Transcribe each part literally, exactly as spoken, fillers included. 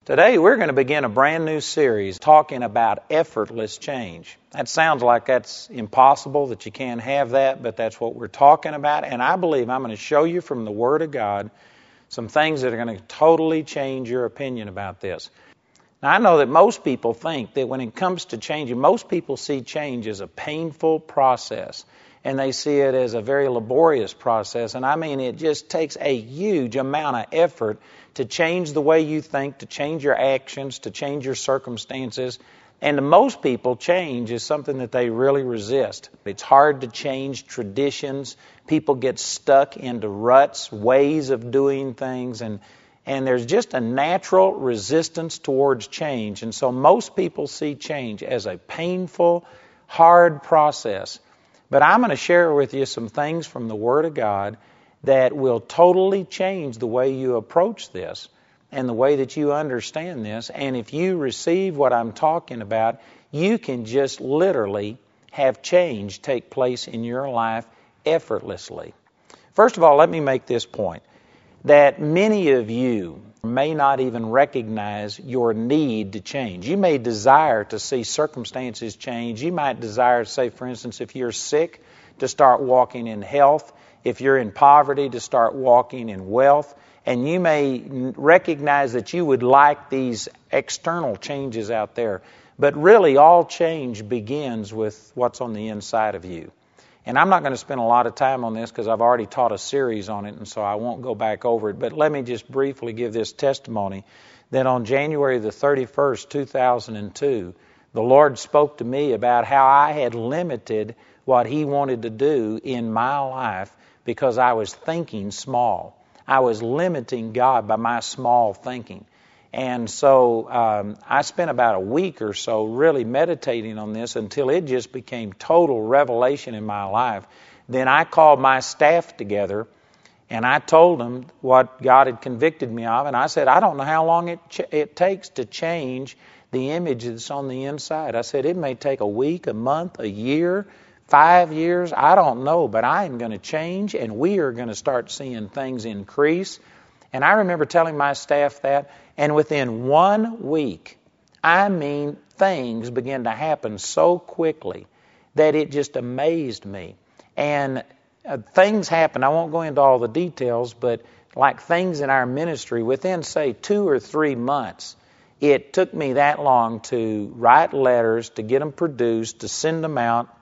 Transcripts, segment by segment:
Today we're going to begin a brand new series talking about effortless change. That sounds like that's impossible, that you can't have that, but that's what we're talking about. And I believe I'm going to show you from the Word of God some things that are going to totally change your opinion about this. Now, I know that most people think that when it comes to changing, most people see change as a painful process. And they see it as a very laborious process. And I mean, it just takes a huge amount of effort to change the way you think, to change your actions, to change your circumstances. And to most people, change is something that they really resist. It's hard to change traditions. People get stuck into ruts, ways of doing things, and and there's just a natural resistance towards change. And so most people see change as a painful, hard process. But I'm going to share with you some things from the Word of God that will totally change the way you approach this and the way that you understand this. And if you receive what I'm talking about, you can just literally have change take place in your life effortlessly. First of all, let me make this point, that many of you may not even recognize your need to change. You may desire to see circumstances change. You might desire, say, for instance, if you're sick, to start walking in health. If you're in poverty, to start walking in wealth. And you may recognize that you would like these external changes out there. But really, all change begins with what's on the inside of you. And I'm not going to spend a lot of time on this because I've already taught a series on it, and so I won't go back over it. But let me just briefly give this testimony that on January the thirty-first, two thousand two, the Lord spoke to me about how I had limited what He wanted to do in my life because I was thinking small. I was limiting God by my small thinking. And so um, I spent about a week or so really meditating on this until it just became total revelation in my life. Then I called my staff together and I told them what God had convicted me of. And I said, I don't know how long it ch- it takes to change the image that's on the inside. I said, it may take a week, a month, a year, five years. I don't know, but I am going to change and we are going to start seeing things increase. And I remember telling my staff that, and within one week, I mean, things began to happen so quickly that it just amazed me. And uh, things happened. I won't go into all the details, but like things in our ministry, within, say, two or three months, it took me that long to write letters, to get them produced, to send them out,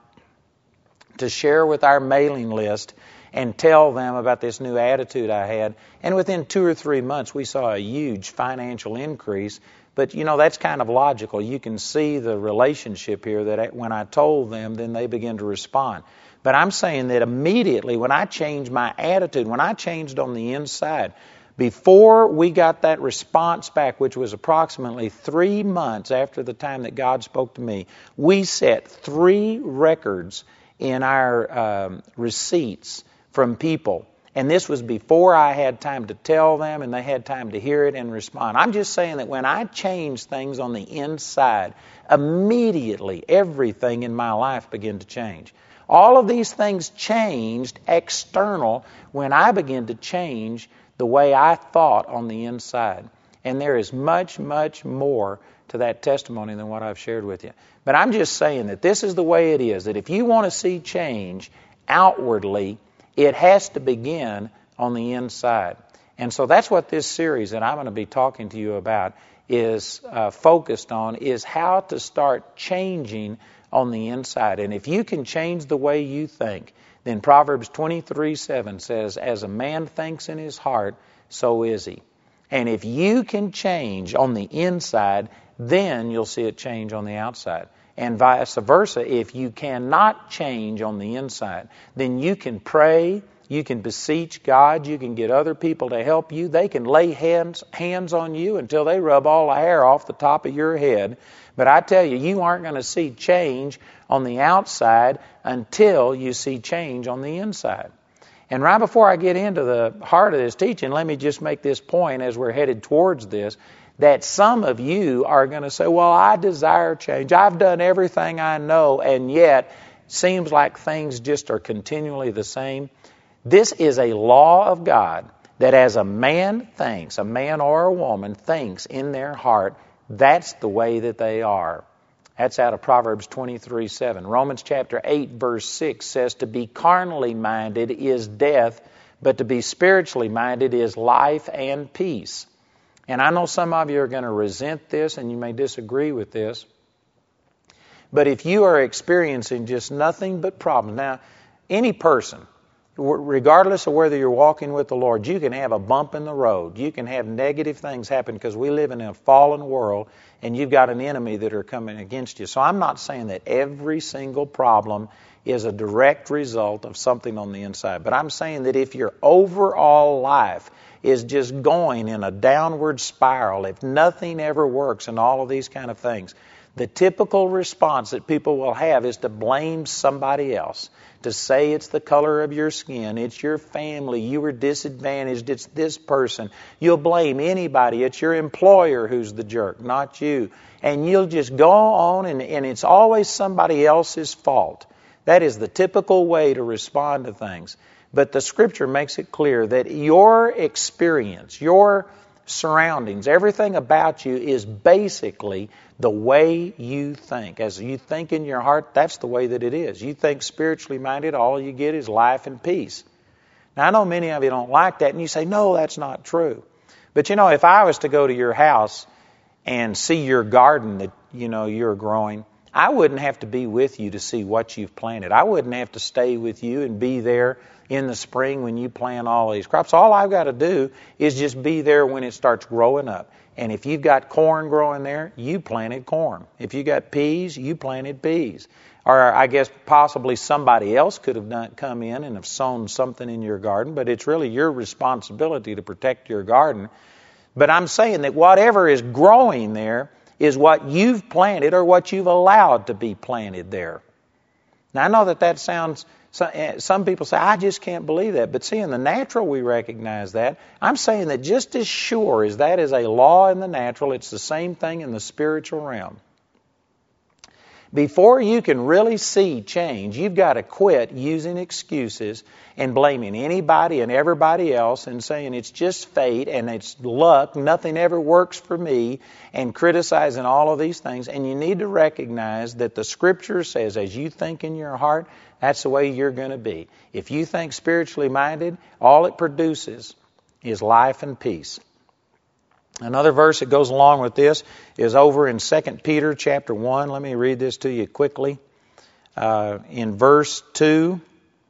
to share with our mailing list, and tell them about this new attitude I had. And within two or three months, we saw a huge financial increase. But, you know, that's kind of logical. You can see the relationship here that when I told them, then they began to respond. But I'm saying that immediately when I changed my attitude, when I changed on the inside, before we got that response back, which was approximately three months after the time that God spoke to me, we set three records in our um, receipts from people. And this was before I had time to tell them and they had time to hear it and respond. I'm just saying that when I changed things on the inside, immediately everything in my life began to change. All of these things changed external when I began to change the way I thought on the inside. And there is much, much more to that testimony than what I've shared with you. But I'm just saying that this is the way it is, that if you want to see change outwardly, it has to begin on the inside. And so that's what this series that I'm going to be talking to you about is uh, focused on, is how to start changing on the inside. And if you can change the way you think, then Proverbs twenty-three seven says, as a man thinks in his heart, so is he. And if you can change on the inside, then you'll see it change on the outside. And vice versa, if you cannot change on the inside, then you can pray, you can beseech God, you can get other people to help you. They can lay hands, hands on you until they rub all the hair off the top of your head. But I tell you, you aren't going to see change on the outside until you see change on the inside. And right before I get into the heart of this teaching, let me just make this point as we're headed towards this, that some of you are going to say, well, I desire change. I've done everything I know, and yet seems like things just are continually the same. This is a law of God that as a man thinks, a man or a woman thinks in their heart, that's the way that they are. That's out of Proverbs twenty-three seven. Romans chapter eight verse six says to be carnally minded is death, but to be spiritually minded is life and peace. And I know some of you are going to resent this and you may disagree with this. But if you are experiencing just nothing but problems, now any person, regardless of whether you're walking with the Lord, you can have a bump in the road. You can have negative things happen because we live in a fallen world and you've got an enemy that are coming against you. So I'm not saying that every single problem is a direct result of something on the inside. But I'm saying that if your overall life is just going in a downward spiral, if nothing ever works and all of these kind of things, the typical response that people will have is to blame somebody else. To say it's the color of your skin, it's your family, you were disadvantaged, it's this person. You'll blame anybody. It's your employer who's the jerk, not you. And you'll just go on and, and it's always somebody else's fault. That is the typical way to respond to things. But the Scripture makes it clear that your experience, your surroundings, everything about you is basically the way you think. As you think in your heart, that's the way that it is. You think spiritually minded, all you get is life and peace. Now, I know many of you don't like that, and you say, no, that's not true. But, you know, if I was to go to your house and see your garden that, you know, you're growing, I wouldn't have to be with you to see what you've planted. I wouldn't have to stay with you and be there in the spring when you plant all these crops. All I've got to do is just be there when it starts growing up. And if you've got corn growing there, you planted corn. If you got peas, you planted peas. Or I guess possibly somebody else could have done, come in and have sown something in your garden, but it's really your responsibility to protect your garden. But I'm saying that whatever is growing there is what you've planted or what you've allowed to be planted there. Now, I know that that sounds, some people say, I just can't believe that. But see, in the natural, we recognize that. I'm saying that just as sure as that is a law in the natural, it's the same thing in the spiritual realm. Before you can really see change, you've got to quit using excuses and blaming anybody and everybody else and saying it's just fate and it's luck, nothing ever works for me, and criticizing all of these things. And you need to recognize that the Scripture says as you think in your heart, that's the way you're going to be. If you think spiritually minded, all it produces is life and peace. Another verse that goes along with this is over in Second Peter chapter one. Let me read this to you quickly. Uh, in verse two,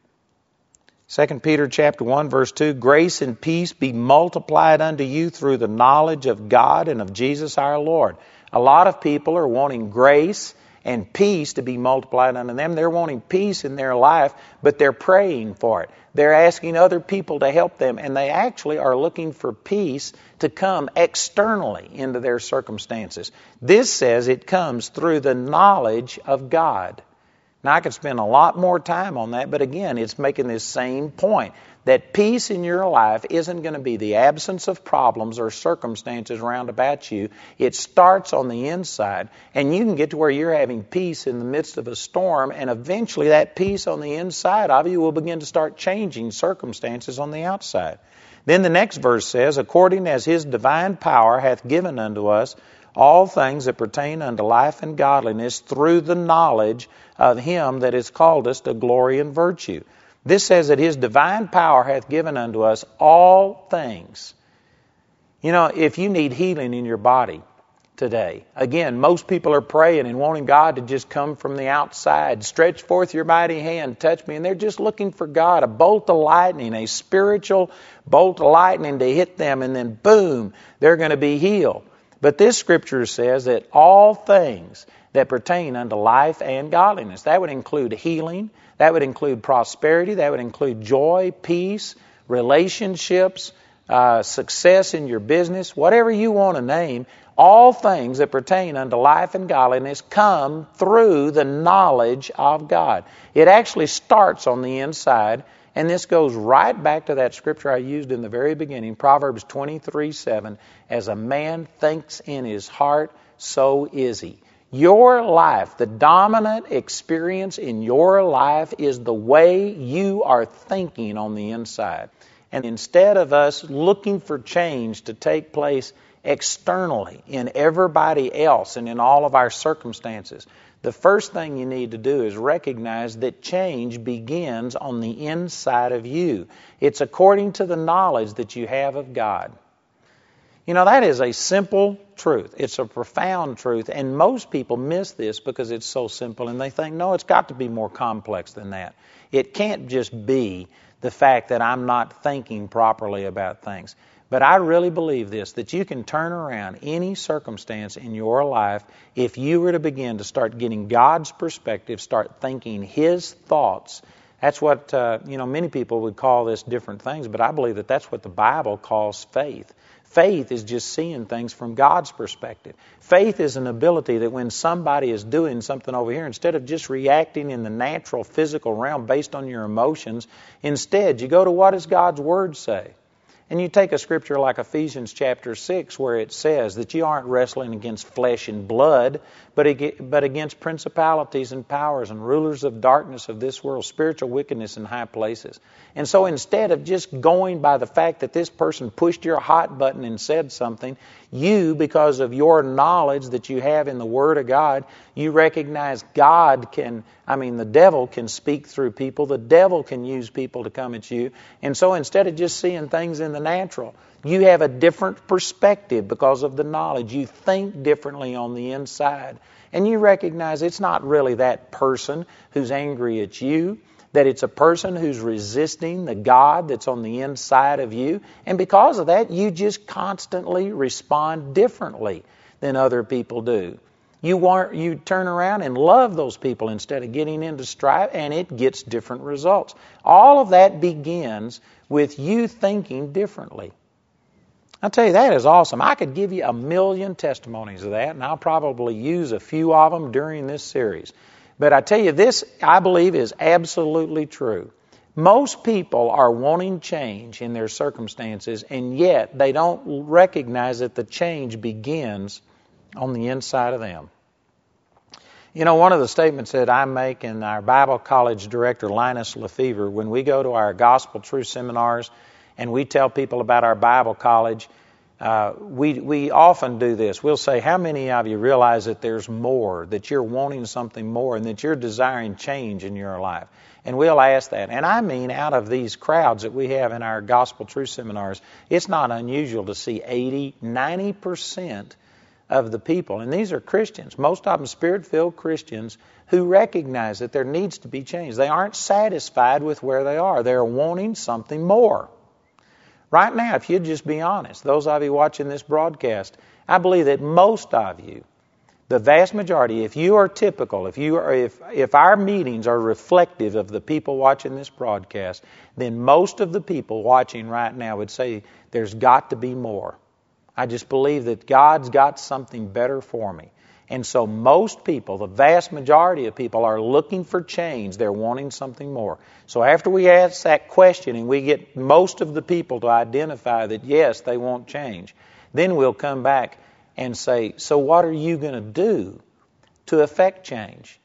Second Peter chapter one, verse two, grace and peace be multiplied unto you through the knowledge of God and of Jesus our Lord. A lot of people are wanting grace and peace to be multiplied unto them. They're wanting peace in their life, but they're praying for it. They're asking other people to help them, and they actually are looking for peace to come externally into their circumstances. This says it comes through the knowledge of God. Now, I could spend a lot more time on that, but again, it's making this same point, that peace in your life isn't going to be the absence of problems or circumstances round about you. It starts on the inside, and you can get to where you're having peace in the midst of a storm, and eventually that peace on the inside of you will begin to start changing circumstances on the outside. Then the next verse says, according as His divine power hath given unto us all things that pertain unto life and godliness through the knowledge of Him that has called us to glory and virtue. This says that His divine power hath given unto us all things. You know, if you need healing in your body today, again, most people are praying and wanting God to just come from the outside, stretch forth your mighty hand, touch me, and they're just looking for God, a bolt of lightning, a spiritual bolt of lightning to hit them, and then boom, they're going to be healed. But this Scripture says that all things that pertain unto life and godliness, that would include healing, that would include prosperity, that would include joy, peace, relationships, uh, success in your business, whatever you want to name, all things that pertain unto life and godliness come through the knowledge of God. It actually starts on the inside, and this goes right back to that Scripture I used in the very beginning, Proverbs twenty-three seven, as a man thinks in his heart, so is he. Your life, the dominant experience in your life is the way you are thinking on the inside. And instead of us looking for change to take place externally in everybody else and in all of our circumstances, the first thing you need to do is recognize that change begins on the inside of you. It's according to the knowledge that you have of God. You know, that is a simple truth. It's a profound truth, and most people miss this because it's so simple, and they think, no, it's got to be more complex than that. It can't just be the fact that I'm not thinking properly about things. But I really believe this, that you can turn around any circumstance in your life if you were to begin to start getting God's perspective, start thinking His thoughts. That's what, uh, you know, many people would call this different things, but I believe that that's what the Bible calls faith. Faith is just seeing things from God's perspective. Faith is an ability that when somebody is doing something over here, instead of just reacting in the natural physical realm based on your emotions, instead you go to what does God's Word say? And you take a scripture like Ephesians chapter six where it says that you aren't wrestling against flesh and blood, but but against principalities and powers and rulers of darkness of this world, spiritual wickedness in high places. And so instead of just going by the fact that this person pushed your hot button and said something, you, because of your knowledge that you have in the Word of God, you recognize God can, I mean, the devil can speak through people. The devil can use people to come at you. And so instead of just seeing things in the natural, you have a different perspective because of the knowledge. You think differently on the inside. And you recognize it's not really that person who's angry at you, that it's a person who's resisting the God that's on the inside of you. And because of that, you just constantly respond differently than other people do. You want, you turn around and love those people instead of getting into strife, and it gets different results. All of that begins with you thinking differently. I'll tell you, that is awesome. I could give you a million testimonies of that, and I'll probably use a few of them during this series. But I tell you, this, I believe, is absolutely true. Most people are wanting change in their circumstances, and yet they don't recognize that the change begins on the inside of them. You know, one of the statements that I make in our Bible college director, Linus Lefevre, when we go to our Gospel Truth seminars and we tell people about our Bible college, uh, we we often do this. We'll say, how many of you realize that there's more, that you're wanting something more, and that you're desiring change in your life? And we'll ask that. And I mean, out of these crowds that we have in our Gospel Truth seminars, it's not unusual to see eighty, ninety percent of the people, and these are Christians, most of them Spirit-filled Christians, who recognize that there needs to be change. They aren't satisfied with where they are. They're wanting something more. Right now, if you'd just be honest, those of you watching this broadcast, I believe that most of you, the vast majority, if you are typical, if you are, if if our meetings are reflective of the people watching this broadcast, then most of the people watching right now would say there's got to be more. I just believe that God's got something better for me. And so most people, the vast majority of people, are looking for change. They're wanting something more. So after we ask that question and we get most of the people to identify that, yes, they want change, then we'll come back and say, so what are you going to do to affect change?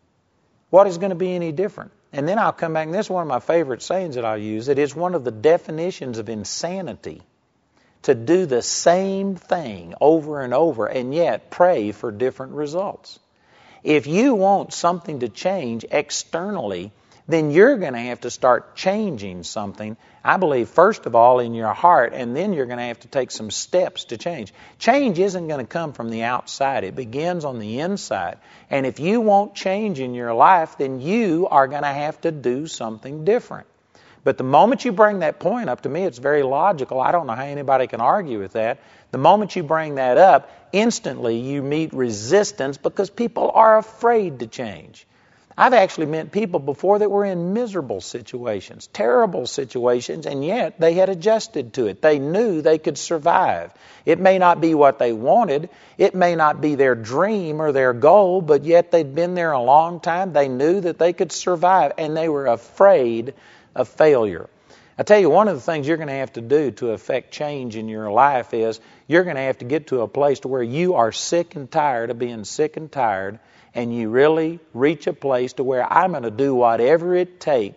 What is going to be any different? And then I'll come back, and this is one of my favorite sayings that I'll use. It is one of the definitions of insanity to do the same thing over and over and yet pray for different results. If you want something to change externally, then you're going to have to start changing something, I believe, first of all, in your heart, and then you're going to have to take some steps to change. Change isn't going to come from the outside. It begins on the inside. And if you want change in your life, then you are going to have to do something different. But the moment you bring that point up, to me it's very logical. I don't know how anybody can argue with that. The moment you bring that up, instantly you meet resistance because people are afraid to change. I've actually met people before that were in miserable situations, terrible situations, and yet they had adjusted to it. They knew they could survive. It may not be what they wanted. It may not be their dream or their goal, but yet they'd been there a long time. They knew that they could survive, and they were afraid of failure. I tell you, one of the things you're going to have to do to affect change in your life is you're going to have to get to a place to where you are sick and tired of being sick and tired, and you really reach a place to where I'm going to do whatever it takes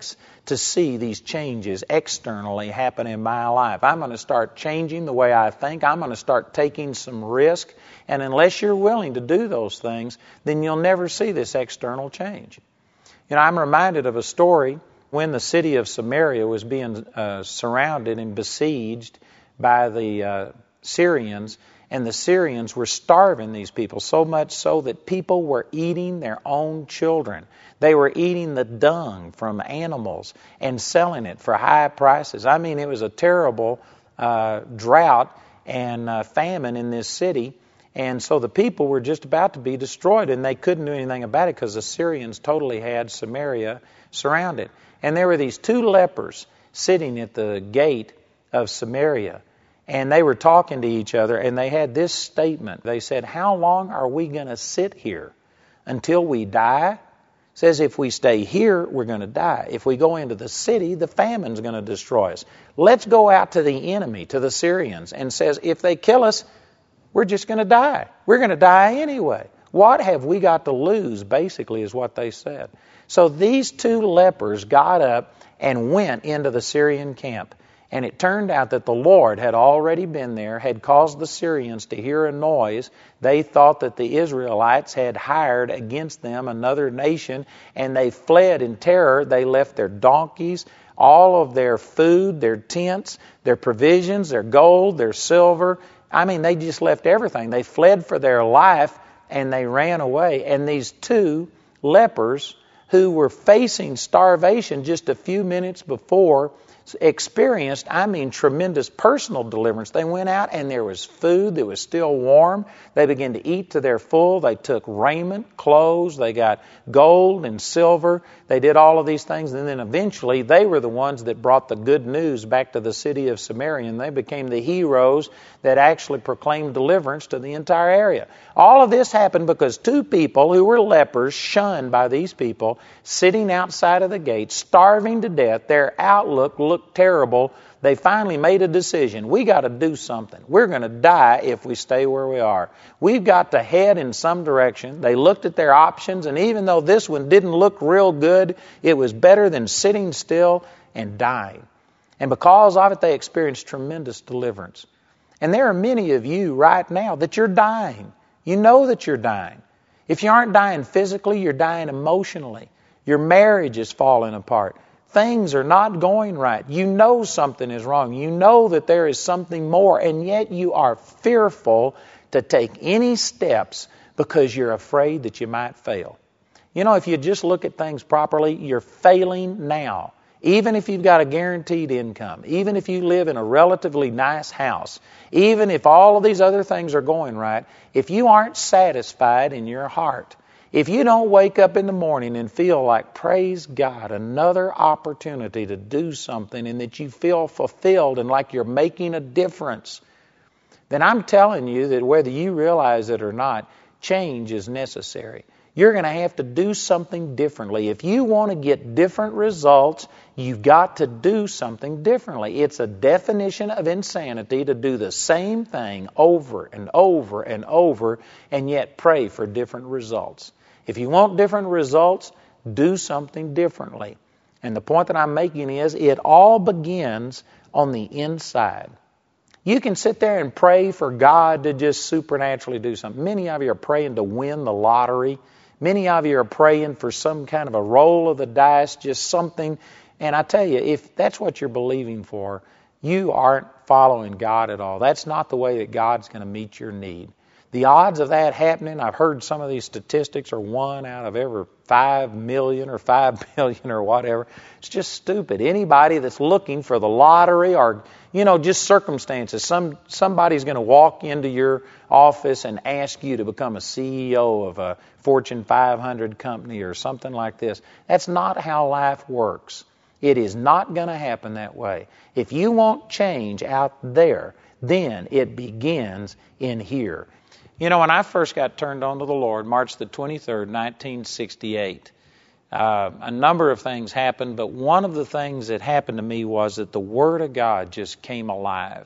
to see these changes externally happen in my life. I'm going to start changing the way I think. I'm going to start taking some risk. And unless you're willing to do those things, then you'll never see this external change. You know, I'm reminded of a story when the city of Samaria was being uh, surrounded and besieged by the uh, Syrians, and the Syrians were starving these people, so much so that people were eating their own children. They were eating the dung from animals and selling it for high prices. I mean, it was a terrible uh, drought and uh, famine in this city. And so the people were just about to be destroyed, and they couldn't do anything about it because the Syrians totally had Samaria surrounded. And there were these two lepers sitting at the gate of Samaria, and they were talking to each other, and they had this statement. They said, "How long are we going to sit here? Until we die?" It says if we stay here, we're going to die. If we go into the city, the famine's going to destroy us. Let's go out to the enemy, to the Syrians, and says if they kill us, we're just going to die. We're going to die anyway. What have we got to lose, basically, is what they said. So these two lepers got up and went into the Syrian camp. And it turned out that the Lord had already been there, had caused the Syrians to hear a noise. They thought that the Israelites had hired against them another nation, and they fled in terror. They left their donkeys, all of their food, their tents, their provisions, their gold, their silver. I mean, they just left everything. They fled for their life, and they ran away. And these two lepers who were facing starvation just a few minutes before experienced, I mean, tremendous personal deliverance. They went out and there was food that was still warm. They began to eat to their full. They took raiment, clothes. They got gold and silver. They did all of these things. And then eventually they were the ones that brought the good news back to the city of Samaria. And they became the heroes that actually proclaimed deliverance to the entire area. All of this happened because two people who were lepers, shunned by these people, sitting outside of the gate, starving to death. Their outlook looked terrible. They finally made a decision. We got to do something. We're going to die if we stay where we are. We've got to head in some direction. They looked at their options, and even though this one didn't look real good, it was better than sitting still and dying. And because of it, they experienced tremendous deliverance. And there are many of you right now that you're dying. You know that you're dying. If you aren't dying physically, you're dying emotionally. Your marriage is falling apart. Things are not going right. You know something is wrong. You know that there is something more, and yet you are fearful to take any steps because you're afraid that you might fail. You know, if you just look at things properly, you're failing now. Even if you've got a guaranteed income, even if you live in a relatively nice house, even if all of these other things are going right, if you aren't satisfied in your heart, if you don't wake up in the morning and feel like, praise God, another opportunity to do something, and that you feel fulfilled and like you're making a difference, then I'm telling you that whether you realize it or not, change is necessary. You're going to have to do something differently. If you want to get different results, you've got to do something differently. It's a definition of insanity to do the same thing over and over and over and yet pray for different results. If you want different results, do something differently. And the point that I'm making is it all begins on the inside. You can sit there and pray for God to just supernaturally do something. Many of you are praying to win the lottery. Many of you are praying for some kind of a roll of the dice, just something. And I tell you, if that's what you're believing for, you aren't following God at all. That's not the way that God's going to meet your need. The odds of that happening, I've heard some of these statistics are one out of every five million or five billion or whatever. It's just stupid. Anybody that's looking for the lottery or, you know, just circumstances, some somebody's going to walk into your office and ask you to become a C E O of a Fortune five hundred company or something like this. That's not how life works. It is not going to happen that way. If you want change out there, then it begins in here. You know, when I first got turned on to the Lord, March the twenty-third, nineteen sixty-eight, uh, a number of things happened, but one of the things that happened to me was that the Word of God just came alive.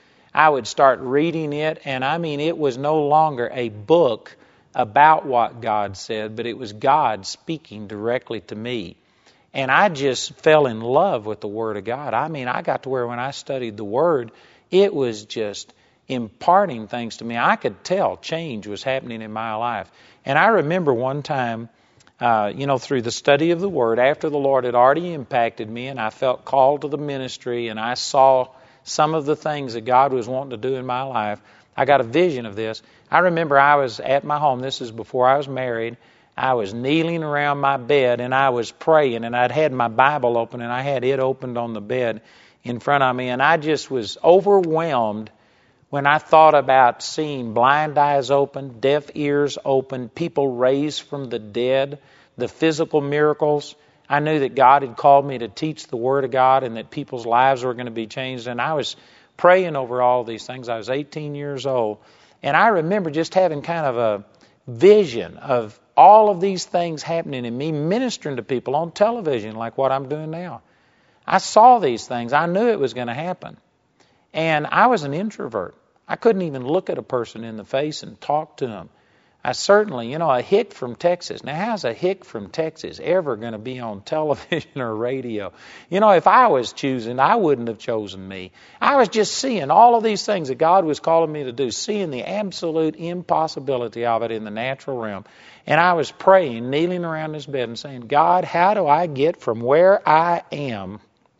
I would start reading it, and I mean, it was no longer a book about what God said, but it was God speaking directly to me. And I just fell in love with the Word of God. I mean, I got to where when I studied the Word, it was just imparting things to me. I could tell change was happening in my life. And I remember one time, uh, you know, through the study of the Word, after the Lord had already impacted me and I felt called to the ministry and I saw some of the things that God was wanting to do in my life, I got a vision of this. I remember I was at my home. This is before I was married. I was kneeling around my bed and I was praying, and I'd had my Bible open and I had it opened on the bed in front of me, and I just was overwhelmed when I thought about seeing blind eyes open, deaf ears open, people raised from the dead, the physical miracles. I knew that God had called me to teach the Word of God and that people's lives were going to be changed, and I was praying over all these things. I was eighteen years old, and I remember just having kind of a vision of all of these things happening and me ministering to people on television like what I'm doing now. I saw these things. I knew it was going to happen. And I was an introvert. I couldn't even look at a person in the face and talk to them. I certainly, you know, a hick from Texas. Now, how's a hick from Texas ever going to be on television or radio? You know, if I was choosing, I wouldn't have chosen me. I was just seeing all of these things that God was calling me to do, seeing the absolute impossibility of it in the natural realm. And I was praying, kneeling around this bed and saying, God, how do I get from where I am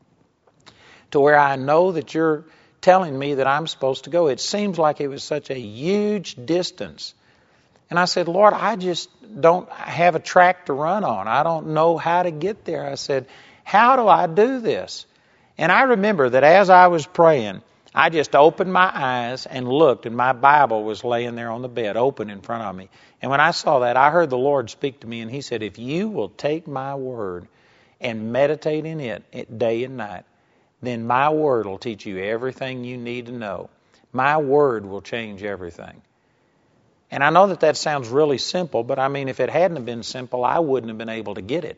to where I know that you're telling me that I'm supposed to go? It seems like it was such a huge distance. And I said, Lord, I just don't have a track to run on. I don't know how to get there. I said, how do I do this? And I remember that as I was praying, I just opened my eyes and looked, and my Bible was laying there on the bed, open in front of me. And when I saw that, I heard the Lord speak to me, and He said, if you will take my Word and meditate in it day and night, then my Word will teach you everything you need to know. My Word will change everything. And I know that that sounds really simple, but I mean, if it hadn't have been simple, I wouldn't have been able to get it.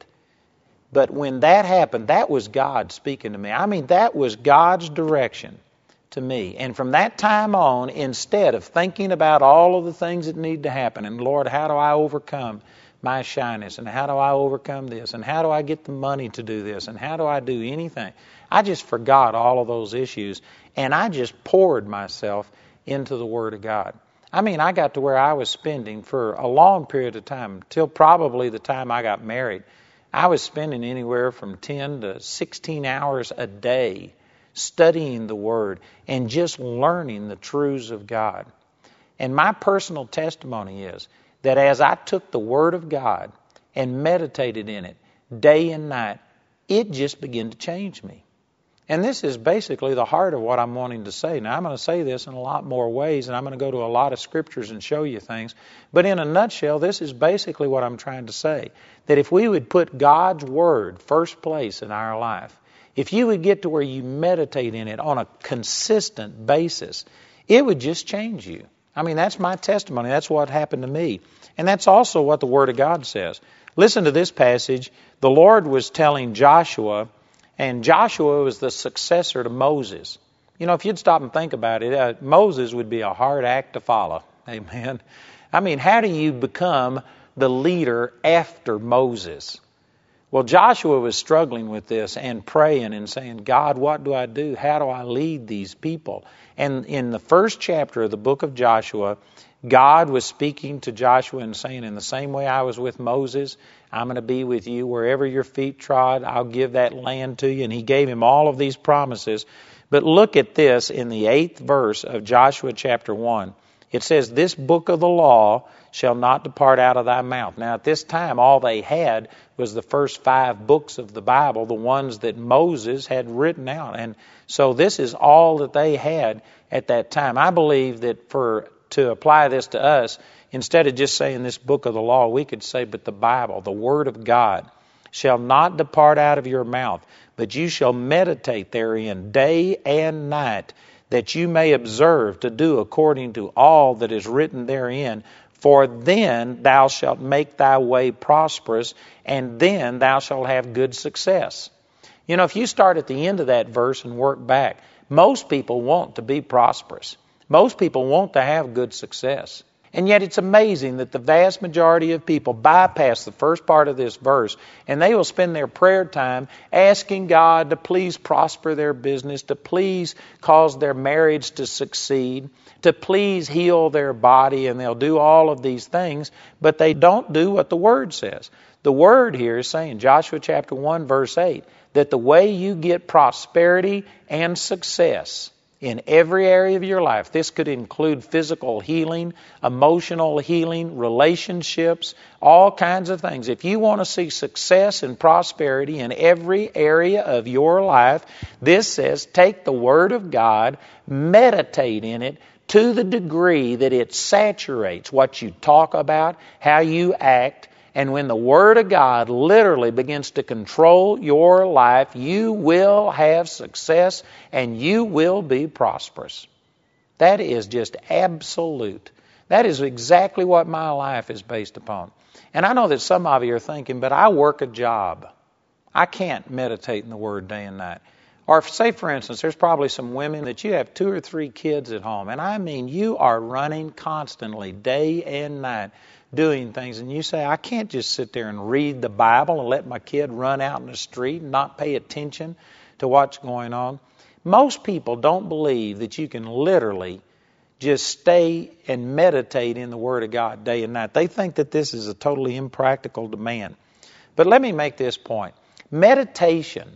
But when that happened, that was God speaking to me. I mean, that was God's direction to me. And from that time on, instead of thinking about all of the things that need to happen, and Lord, how do I overcome my shyness, and how do I overcome this, and how do I get the money to do this, and how do I do anything, I just forgot all of those issues, and I just poured myself into the Word of God. I mean, I got to where I was spending for a long period of time, till probably the time I got married. I was spending anywhere from ten to sixteen hours a day studying the Word and just learning the truths of God. And my personal testimony is that as I took the Word of God and meditated in it day and night, it just began to change me. And this is basically the heart of what I'm wanting to say. Now, I'm going to say this in a lot more ways, and I'm going to go to a lot of scriptures and show you things. But in a nutshell, this is basically what I'm trying to say. That if we would put God's Word first place in our life, if you would get to where you meditate in it on a consistent basis, it would just change you. I mean, that's my testimony. That's what happened to me. And that's also what the Word of God says. Listen to this passage. The Lord was telling Joshua, and Joshua was the successor to Moses. You know, if you'd stop and think about it, uh, Moses would be a hard act to follow. Amen. I mean, how do you become the leader after Moses? Well, Joshua was struggling with this and praying and saying, God, what do I do? How do I lead these people? And in the first chapter of the book of Joshua, God was speaking to Joshua and saying, in the same way I was with Moses, I'm going to be with you. Wherever your feet trod, I'll give that land to you. And He gave him all of these promises. But look at this in the eighth verse of Joshua chapter one. It says, this book of the law shall not depart out of thy mouth. Now, at this time, all they had was the first five books of the Bible, the ones that Moses had written out. And so this is all that they had at that time. I believe that for to apply this to us, instead of just saying this book of the law, we could say, but the Bible, the Word of God, shall not depart out of your mouth, but you shall meditate therein day and night, that you may observe to do according to all that is written therein. For then thou shalt make thy way prosperous, and then thou shalt have good success. You know, if you start at the end of that verse and work back, most people want to be prosperous. Most people want to have good success. And yet it's amazing that the vast majority of people bypass the first part of this verse, and they will spend their prayer time asking God to please prosper their business, to please cause their marriage to succeed, to please heal their body, and they'll do all of these things, but they don't do what the Word says. The Word here is saying, Joshua chapter one, verse eight, that the way you get prosperity and success in every area of your life, this could include physical healing, emotional healing, relationships, all kinds of things. If you want to see success and prosperity in every area of your life, this says take the Word of God, meditate in it to the degree that it saturates what you talk about, how you act. And when the Word of God literally begins to control your life, you will have success and you will be prosperous. That is just absolute. That is exactly what my life is based upon. And I know that some of you are thinking, but I work a job. I can't meditate in the Word day and night. Or say, for instance, there's probably some women that you have two or three kids at home. And I mean, you are running constantly, day and night, doing things, and you say, I can't just sit there and read the Bible and let my kid run out in the street and not pay attention to what's going on. Most people don't believe that you can literally just stay and meditate in the Word of God day and night. They think that this is a totally impractical demand. But let me make this point. Meditation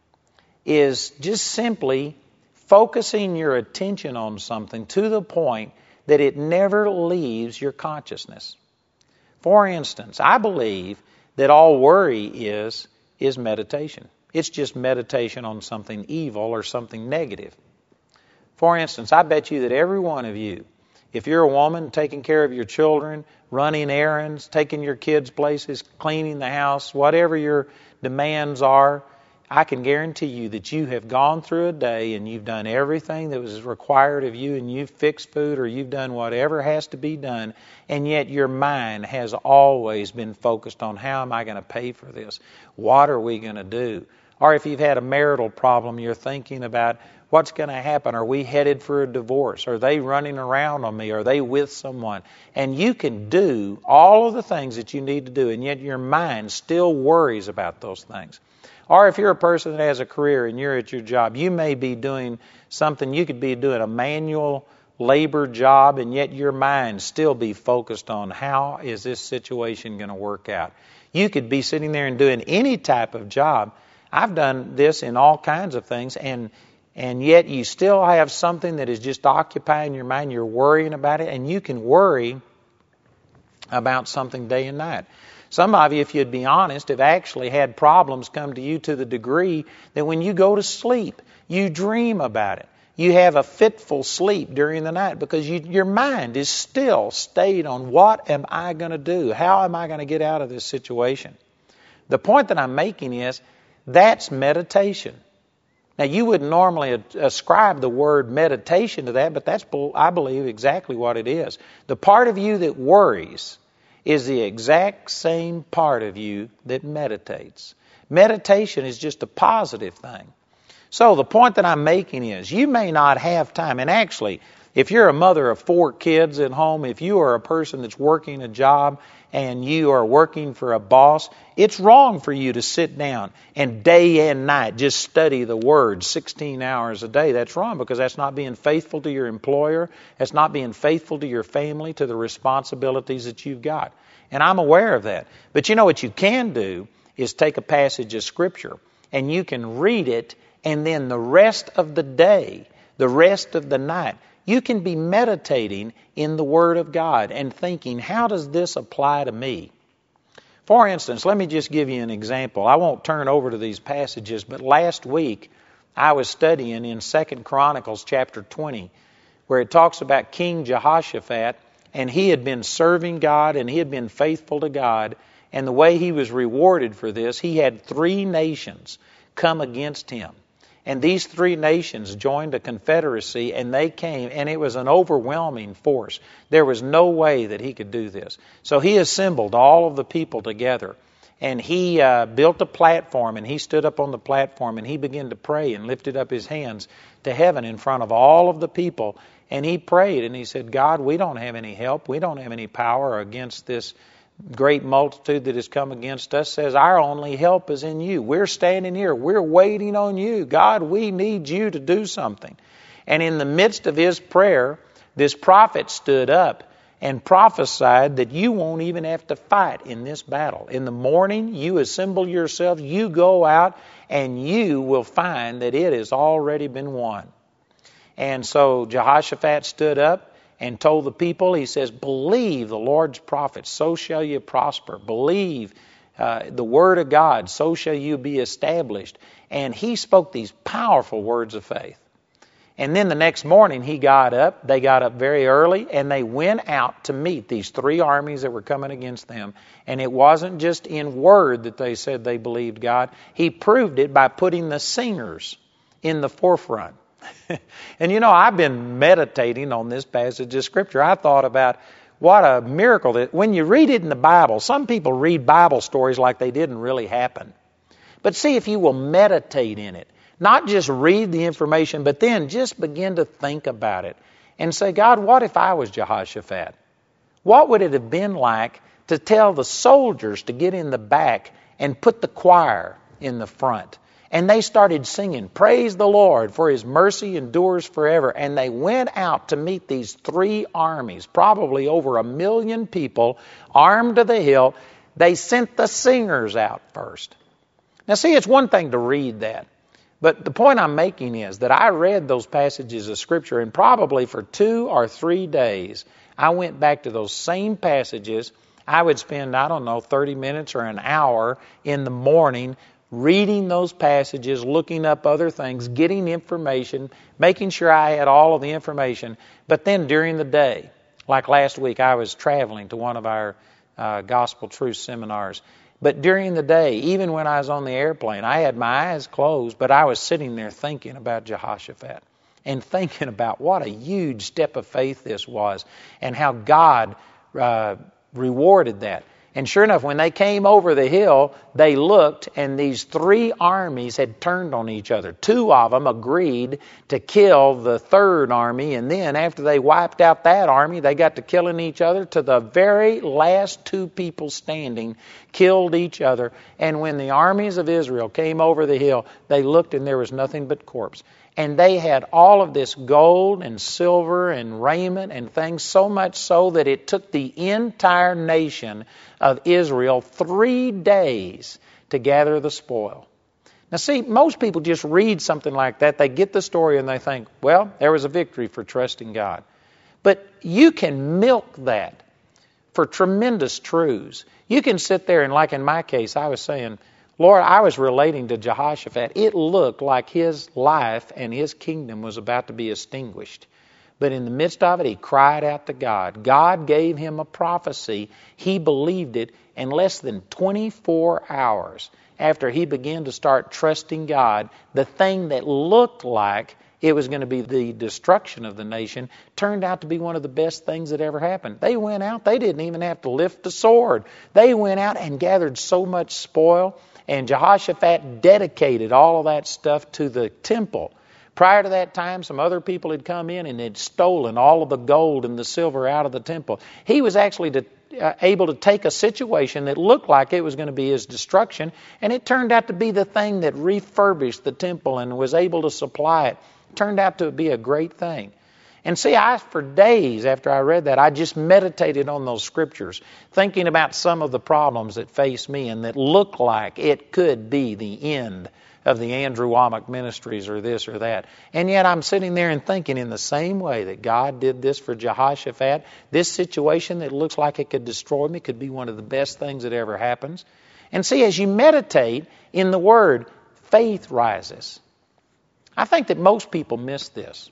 is just simply focusing your attention on something to the point that it never leaves your consciousness. For instance, I believe that all worry is, is meditation. It's just meditation on something evil or something negative. For instance, I bet you that every one of you, if you're a woman taking care of your children, running errands, taking your kids places, cleaning the house, whatever your demands are, I can guarantee you that you have gone through a day and you've done everything that was required of you, and you've fixed food or you've done whatever has to be done, and yet your mind has always been focused on how am I going to pay for this? What are we going to do? Or if you've had a marital problem, you're thinking about what's going to happen. Are we headed for a divorce? Are they running around on me? Are they with someone? And you can do all of the things that you need to do, and yet your mind still worries about those things. Or if you're a person that has a career and you're at your job, you may be doing something, you could be doing a manual labor job, and yet your mind still be focused on how is this situation going to work out. You could be sitting there and doing any type of job. I've done this in all kinds of things, and and yet you still have something that is just occupying your mind. You're worrying about it, and you can worry about something day and night. Some of you, if you'd be honest, have actually had problems come to you to the degree that when you go to sleep, you dream about it. You have a fitful sleep during the night because you, your mind is still stayed on what am I going to do? How am I going to get out of this situation? The point that I'm making is that's meditation. Now, you wouldn't normally ascribe the word meditation to that, but that's, I believe, exactly what it is. The part of you that worries is the exact same part of you that meditates. Meditation is just a positive thing. So the point that I'm making is you may not have time. And actually, if you're a mother of four kids at home, if you are a person that's working a job and you are working for a boss, it's wrong for you to sit down and day and night just study the Word sixteen hours a day. That's wrong because that's not being faithful to your employer. That's not being faithful to your family, to the responsibilities that you've got. And I'm aware of that. But you know what you can do is take a passage of Scripture and you can read it, and then the rest of the day, the rest of the night, you can be meditating in the Word of God and thinking, how does this apply to me? For instance, let me just give you an example. I won't turn over to these passages, but last week I was studying in Second Chronicles chapter twenty, where it talks about King Jehoshaphat, and he had been serving God and he had been faithful to God, and the way he was rewarded for this, he had three nations come against him. And these three nations joined a confederacy, and they came, and it was an overwhelming force. There was no way that he could do this. So he assembled all of the people together, and he uh, built a platform, and he stood up on the platform, and he began to pray and lifted up his hands to heaven in front of all of the people. And he prayed and he said, God, we don't have any help. We don't have any power against this great multitude that has come against us. Says our only help is in you. We're standing here. We're waiting on you. God, we need you to do something. And in the midst of his prayer, this prophet stood up and prophesied that you won't even have to fight in this battle. In the morning, you assemble yourselves, you go out, and you will find that it has already been won. And so Jehoshaphat stood up and told the people, he says, believe the Lord's prophets, so shall you prosper. Believe uh, the word of God, so shall you be established. And he spoke these powerful words of faith. And then the next morning he got up, they got up very early, and they went out to meet these three armies that were coming against them. And it wasn't just in word that they said they believed God. He proved it by putting the singers in the forefront. And you know, I've been meditating on this passage of Scripture. I thought about what a miracle that when you read it in the Bible, some people read Bible stories like they didn't really happen. But see if you will meditate in it. Not just read the information, but then just begin to think about it and say, God, what if I was Jehoshaphat? What would it have been like to tell the soldiers to get in the back and put the choir in the front? And they started singing, praise the Lord, for his mercy endures forever. And they went out to meet these three armies, probably over a million people, armed to the hilt. They sent the singers out first. Now see, it's one thing to read that. But the point I'm making is that I read those passages of Scripture, and probably for two or three days, I went back to those same passages. I would spend, I don't know, thirty minutes or an hour in the morning reading those passages, looking up other things, getting information, making sure I had all of the information. But then during the day, like last week, I was traveling to one of our uh, Gospel Truth seminars. But during the day, even when I was on the airplane, I had my eyes closed, but I was sitting there thinking about Jehoshaphat and thinking about what a huge step of faith this was and how God uh, rewarded that. And sure enough, when they came over the hill, they looked, and these three armies had turned on each other. Two of them agreed to kill the third army, and then after they wiped out that army, they got to killing each other to the very last two people standing killed each other. And when the armies of Israel came over the hill, they looked, and there was nothing but corpse. And they had all of this gold and silver and raiment and things, so much so that it took the entire nation of Israel three days to gather the spoil. Now see, most people just read something like that, they get the story and they think, well, there was a victory for trusting God. But you can milk that for tremendous truths. You can sit there and, like in my case, I was saying, Lord, I was relating to Jehoshaphat. It looked like his life and his kingdom was about to be extinguished. But in the midst of it, he cried out to God. God gave him a prophecy. He believed it in less than twenty-four hours after he began to start trusting God. The thing that looked like it was going to be the destruction of the nation turned out to be one of the best things that ever happened. They went out. They didn't even have to lift a sword. They went out and gathered so much spoil. And Jehoshaphat dedicated all of that stuff to the temple. Prior to that time, some other people had come in and had stolen all of the gold and the silver out of the temple. He was actually to, uh, able to take a situation that looked like it was going to be his destruction, and it turned out to be the thing that refurbished the temple and was able to supply it. It turned out to be a great thing. And see, I, for days after I read that, I just meditated on those scriptures, thinking about some of the problems that face me and that look like it could be the end of the Andrew Wommack Ministries or this or that. And yet I'm sitting there and thinking in the same way that God did this for Jehoshaphat, this situation that looks like it could destroy me could be one of the best things that ever happens. And see, as you meditate in the Word, faith rises. I think that most people miss this.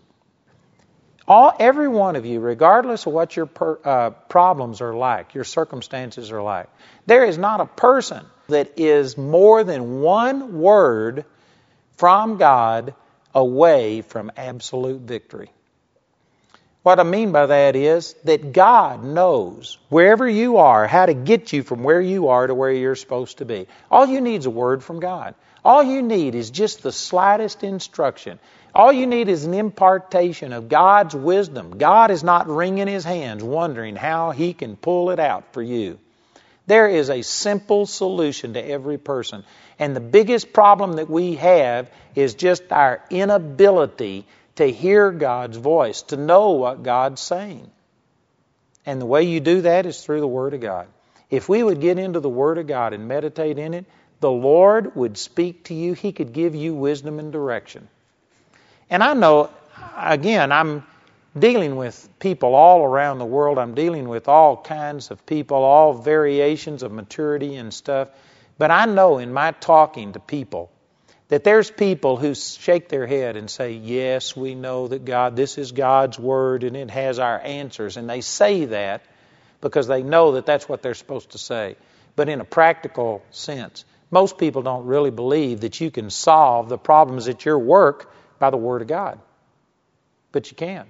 All, every one of you, regardless of what your per, uh, problems are like, your circumstances are like, there is not a person that is more than one word from God away from absolute victory. What I mean by that is that God knows wherever you are how to get you from where you are to where you're supposed to be. All you need is a word from God. All you need is just the slightest instruction. All you need is an impartation of God's wisdom. God is not wringing His hands wondering how He can pull it out for you. There is a simple solution to every person. And the biggest problem that we have is just our inability to hear God's voice, to know what God's saying. And the way you do that is through the Word of God. If we would get into the Word of God and meditate in it, the Lord would speak to you. He could give you wisdom and direction. And I know, again, I'm dealing with people all around the world. I'm dealing with all kinds of people, all variations of maturity and stuff. But I know in my talking to people that there's people who shake their head and say, yes, we know that God, this is God's Word and it has our answers. And they say that because they know that that's what they're supposed to say. But in a practical sense, most people don't really believe that you can solve the problems at your work by the Word of God. But you can.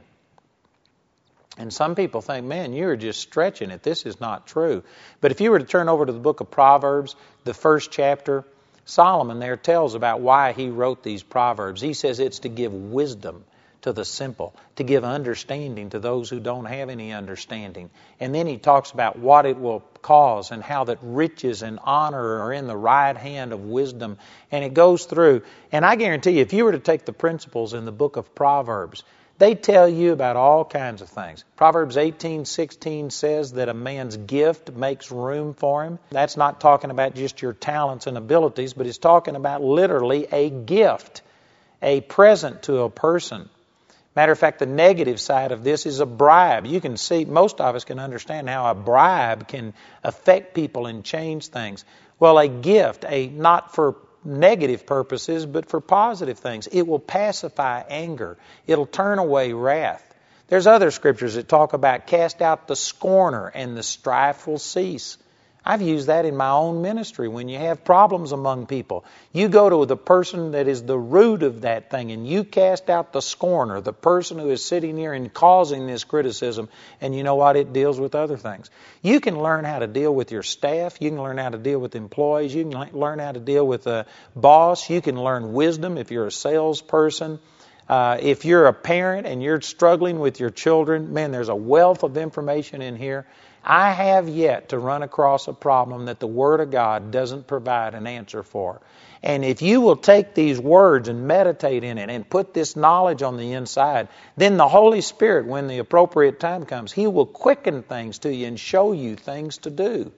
And some people think, man, you're just stretching it. This is not true. But if you were to turn over to the book of Proverbs, the first chapter, Solomon there tells about why he wrote these Proverbs. He says it's to give wisdom to the simple, to give understanding to those who don't have any understanding. And then he talks about what it will cause and how that riches and honor are in the right hand of wisdom. And it goes through. And I guarantee you, if you were to take the principles in the book of Proverbs, they tell you about all kinds of things. Proverbs eighteen sixteen says that a man's gift makes room for him. That's not talking about just your talents and abilities, but it's talking about literally a gift, a present to a person. Matter of fact, the negative side of this is a bribe. You can see, most of us can understand how a bribe can affect people and change things. Well, a gift, a not for negative purposes, but for positive things. It will pacify anger. It'll turn away wrath. There's other scriptures that talk about cast out the scorner and the strife will cease. I've used that in my own ministry. When you have problems among people, you go to the person that is the root of that thing and you cast out the scorner, the person who is sitting here and causing this criticism, and you know what? It deals with other things. You can learn how to deal with your staff. You can learn how to deal with employees. You can learn how to deal with a boss. You can learn wisdom if you're a salesperson. Uh, if you're a parent and you're struggling with your children, man, there's a wealth of information in here. I have yet to run across a problem that the Word of God doesn't provide an answer for. And if you will take these words and meditate in it and put this knowledge on the inside, then the Holy Spirit, when the appropriate time comes, He will quicken things to you and show you things to do.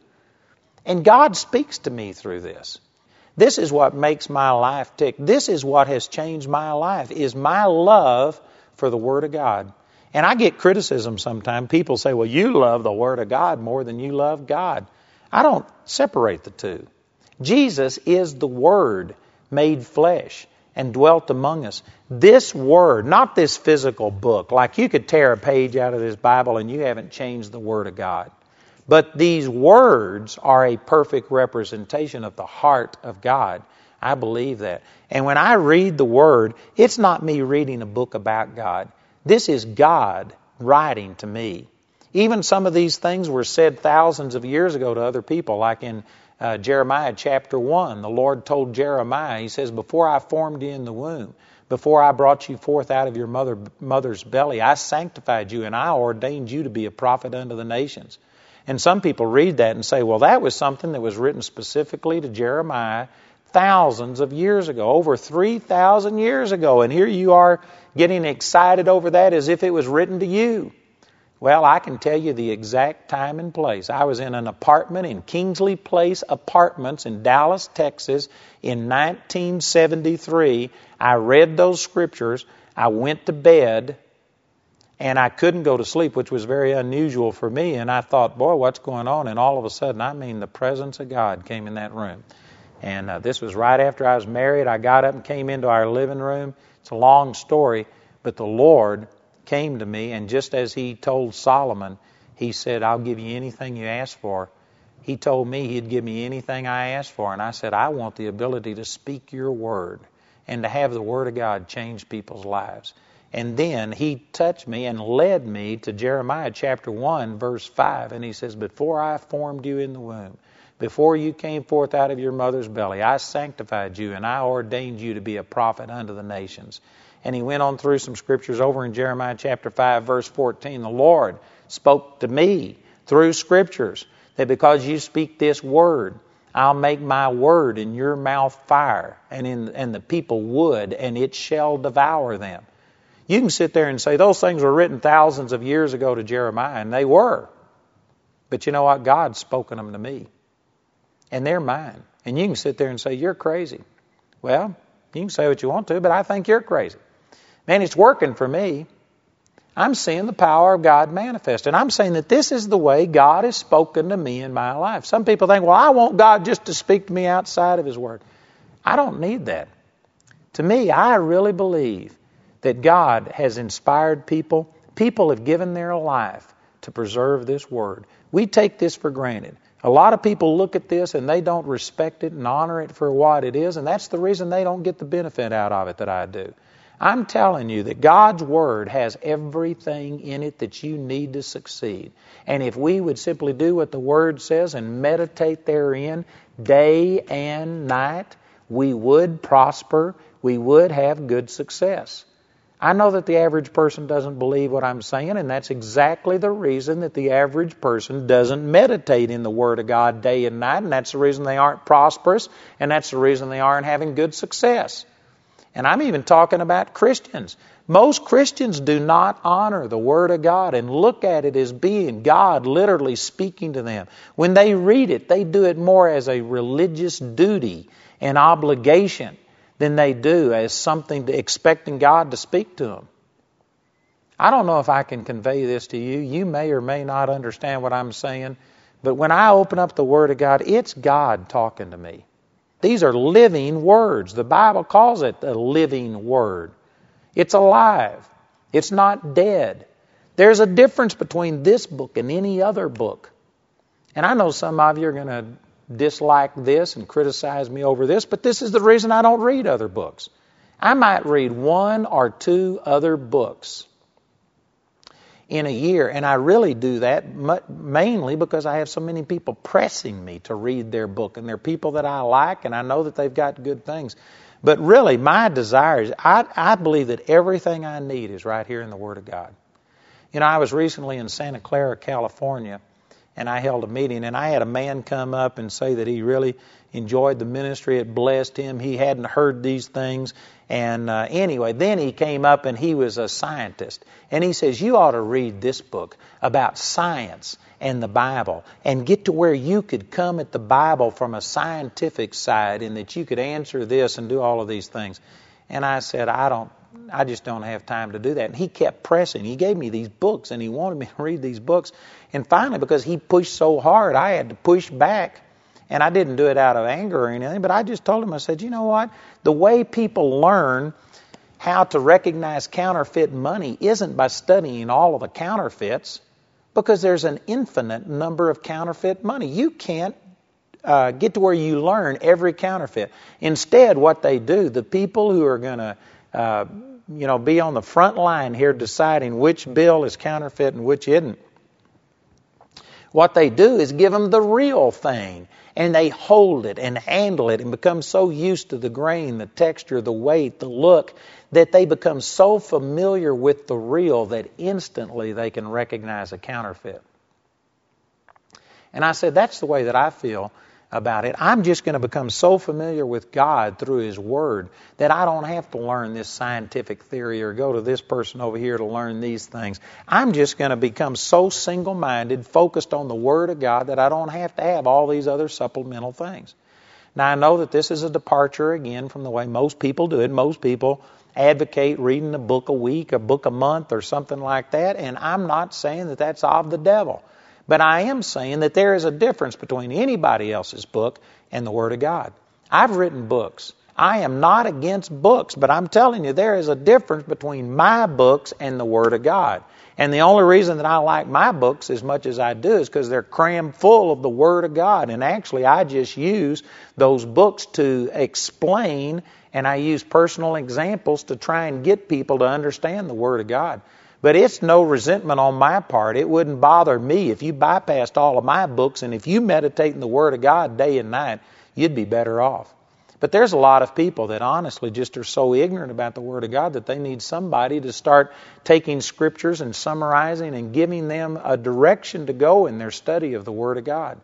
And God speaks to me through this. This is what makes my life tick. This is what has changed my life, is my love for the Word of God. And I get criticism sometimes. People say, well, you love the Word of God more than you love God. I don't separate the two. Jesus is the Word made flesh and dwelt among us. This Word, not this physical book, like you could tear a page out of this Bible and you haven't changed the Word of God. But these words are a perfect representation of the heart of God. I believe that. And when I read the Word, it's not me reading a book about God. This is God writing to me. Even some of these things were said thousands of years ago to other people, like in uh, Jeremiah chapter one. The Lord told Jeremiah, He says, before I formed you in the womb, before I brought you forth out of your mother, mother's belly, I sanctified you and I ordained you to be a prophet unto the nations. And some people read that and say, well, that was something that was written specifically to Jeremiah thousands of years ago, over three thousand years ago. And here you are getting excited over that as if it was written to you. Well, I can tell you the exact time and place. I was in an apartment in Kingsley Place Apartments in Dallas, Texas in nineteen seventy-three. I read those scriptures. I went to bed and I couldn't go to sleep, which was very unusual for me. And I thought, boy, what's going on? And all of a sudden, I mean, the presence of God came in that room. And uh, this was right after I was married. I got up and came into our living room. It's a long story, but the Lord came to me, and just as He told Solomon, He said, I'll give you anything you ask for. He told me He'd give me anything I asked for, and I said, I want the ability to speak your word and to have the Word of God change people's lives. And then He touched me and led me to Jeremiah chapter one, verse five, and He says, before I formed you in the womb, before you came forth out of your mother's belly, I sanctified you and I ordained you to be a prophet unto the nations. And he went on through some scriptures over in Jeremiah chapter five, verse fourteen. The Lord spoke to me through scriptures that because you speak this word, I'll make my word in your mouth fire, and in and the people wood, and it shall devour them. You can sit there and say, those things were written thousands of years ago to Jeremiah, and they were. But you know what? God's spoken them to me. And they're mine. And you can sit there and say, you're crazy. Well, you can say what you want to, but I think you're crazy. Man, it's working for me. I'm seeing the power of God manifest. And I'm saying that this is the way God has spoken to me in my life. Some people think, well, I want God just to speak to me outside of His Word. I don't need that. To me, I really believe that God has inspired people. People have given their life to preserve this Word. We take this for granted. A lot of people look at this and they don't respect it and honor it for what it is, and that's the reason they don't get the benefit out of it that I do. I'm telling you that God's Word has everything in it that you need to succeed. And if we would simply do what the Word says and meditate therein day and night, we would prosper, we would have good success. I know that the average person doesn't believe what I'm saying, and that's exactly the reason that the average person doesn't meditate in the Word of God day and night, and that's the reason they aren't prosperous, and that's the reason they aren't having good success. And I'm even talking about Christians. Most Christians do not honor the Word of God and look at it as being God literally speaking to them. When they read it, they do it more as a religious duty and obligation than they do as something to expecting God to speak to them. I don't know if I can convey this to you. You may or may not understand what I'm saying, but when I open up the Word of God, it's God talking to me. These are living words. The Bible calls it a living word. It's alive. It's not dead. There's a difference between this book and any other book. And I know some of you are going to dislike this and criticize me over this, but this is the reason I don't read other books. I might read one or two other books in a year, and I really do that mainly because I have so many people pressing me to read their book, and they're people that I like, and I know that they've got good things. But really, my desire is, I, I believe that everything I need is right here in the Word of God. You know, I was recently in Santa Clara, California, and I held a meeting, and I had a man come up and say that he really enjoyed the ministry. It blessed him. He hadn't heard these things. And uh, anyway, then he came up and he was a scientist. And he says, you ought to read this book about science and the Bible and get to where you could come at the Bible from a scientific side and that you could answer this and do all of these things. And I said, I don't, I just don't have time to do that. And he kept pressing. He gave me these books and he wanted me to read these books. And finally, because he pushed so hard, I had to push back. And I didn't do it out of anger or anything, but I just told him, I said, you know what? The way people learn how to recognize counterfeit money isn't by studying all of the counterfeits, because there's an infinite number of counterfeit money. You can't uh, get to where you learn every counterfeit. Instead, what they do, the people who are going to uh, you know, be on the front line here deciding which bill is counterfeit and which isn't, what they do is give them the real thing, and they hold it and handle it and become so used to the grain, the texture, the weight, the look, that they become so familiar with the real that instantly they can recognize a counterfeit. And I said, that's the way that I feel about it. I'm just going to become so familiar with God through His Word that I don't have to learn this scientific theory or go to this person over here to learn these things. I'm just going to become so single-minded, focused on the Word of God, that I don't have to have all these other supplemental things. Now, I know that this is a departure, again, from the way most people do it. Most people advocate reading a book a week, a book a month, or something like that, and I'm not saying that that's of the devil. But I am saying that there is a difference between anybody else's book and the Word of God. I've written books. I am not against books, but I'm telling you there is a difference between my books and the Word of God. And the only reason that I like my books as much as I do is because they're crammed full of the Word of God. And actually, I just use those books to explain, and I use personal examples to try and get people to understand the Word of God. But it's no resentment on my part. It wouldn't bother me if you bypassed all of my books, and if you meditate in the Word of God day and night, you'd be better off. But there's a lot of people that honestly just are so ignorant about the Word of God that they need somebody to start taking Scriptures and summarizing and giving them a direction to go in their study of the Word of God.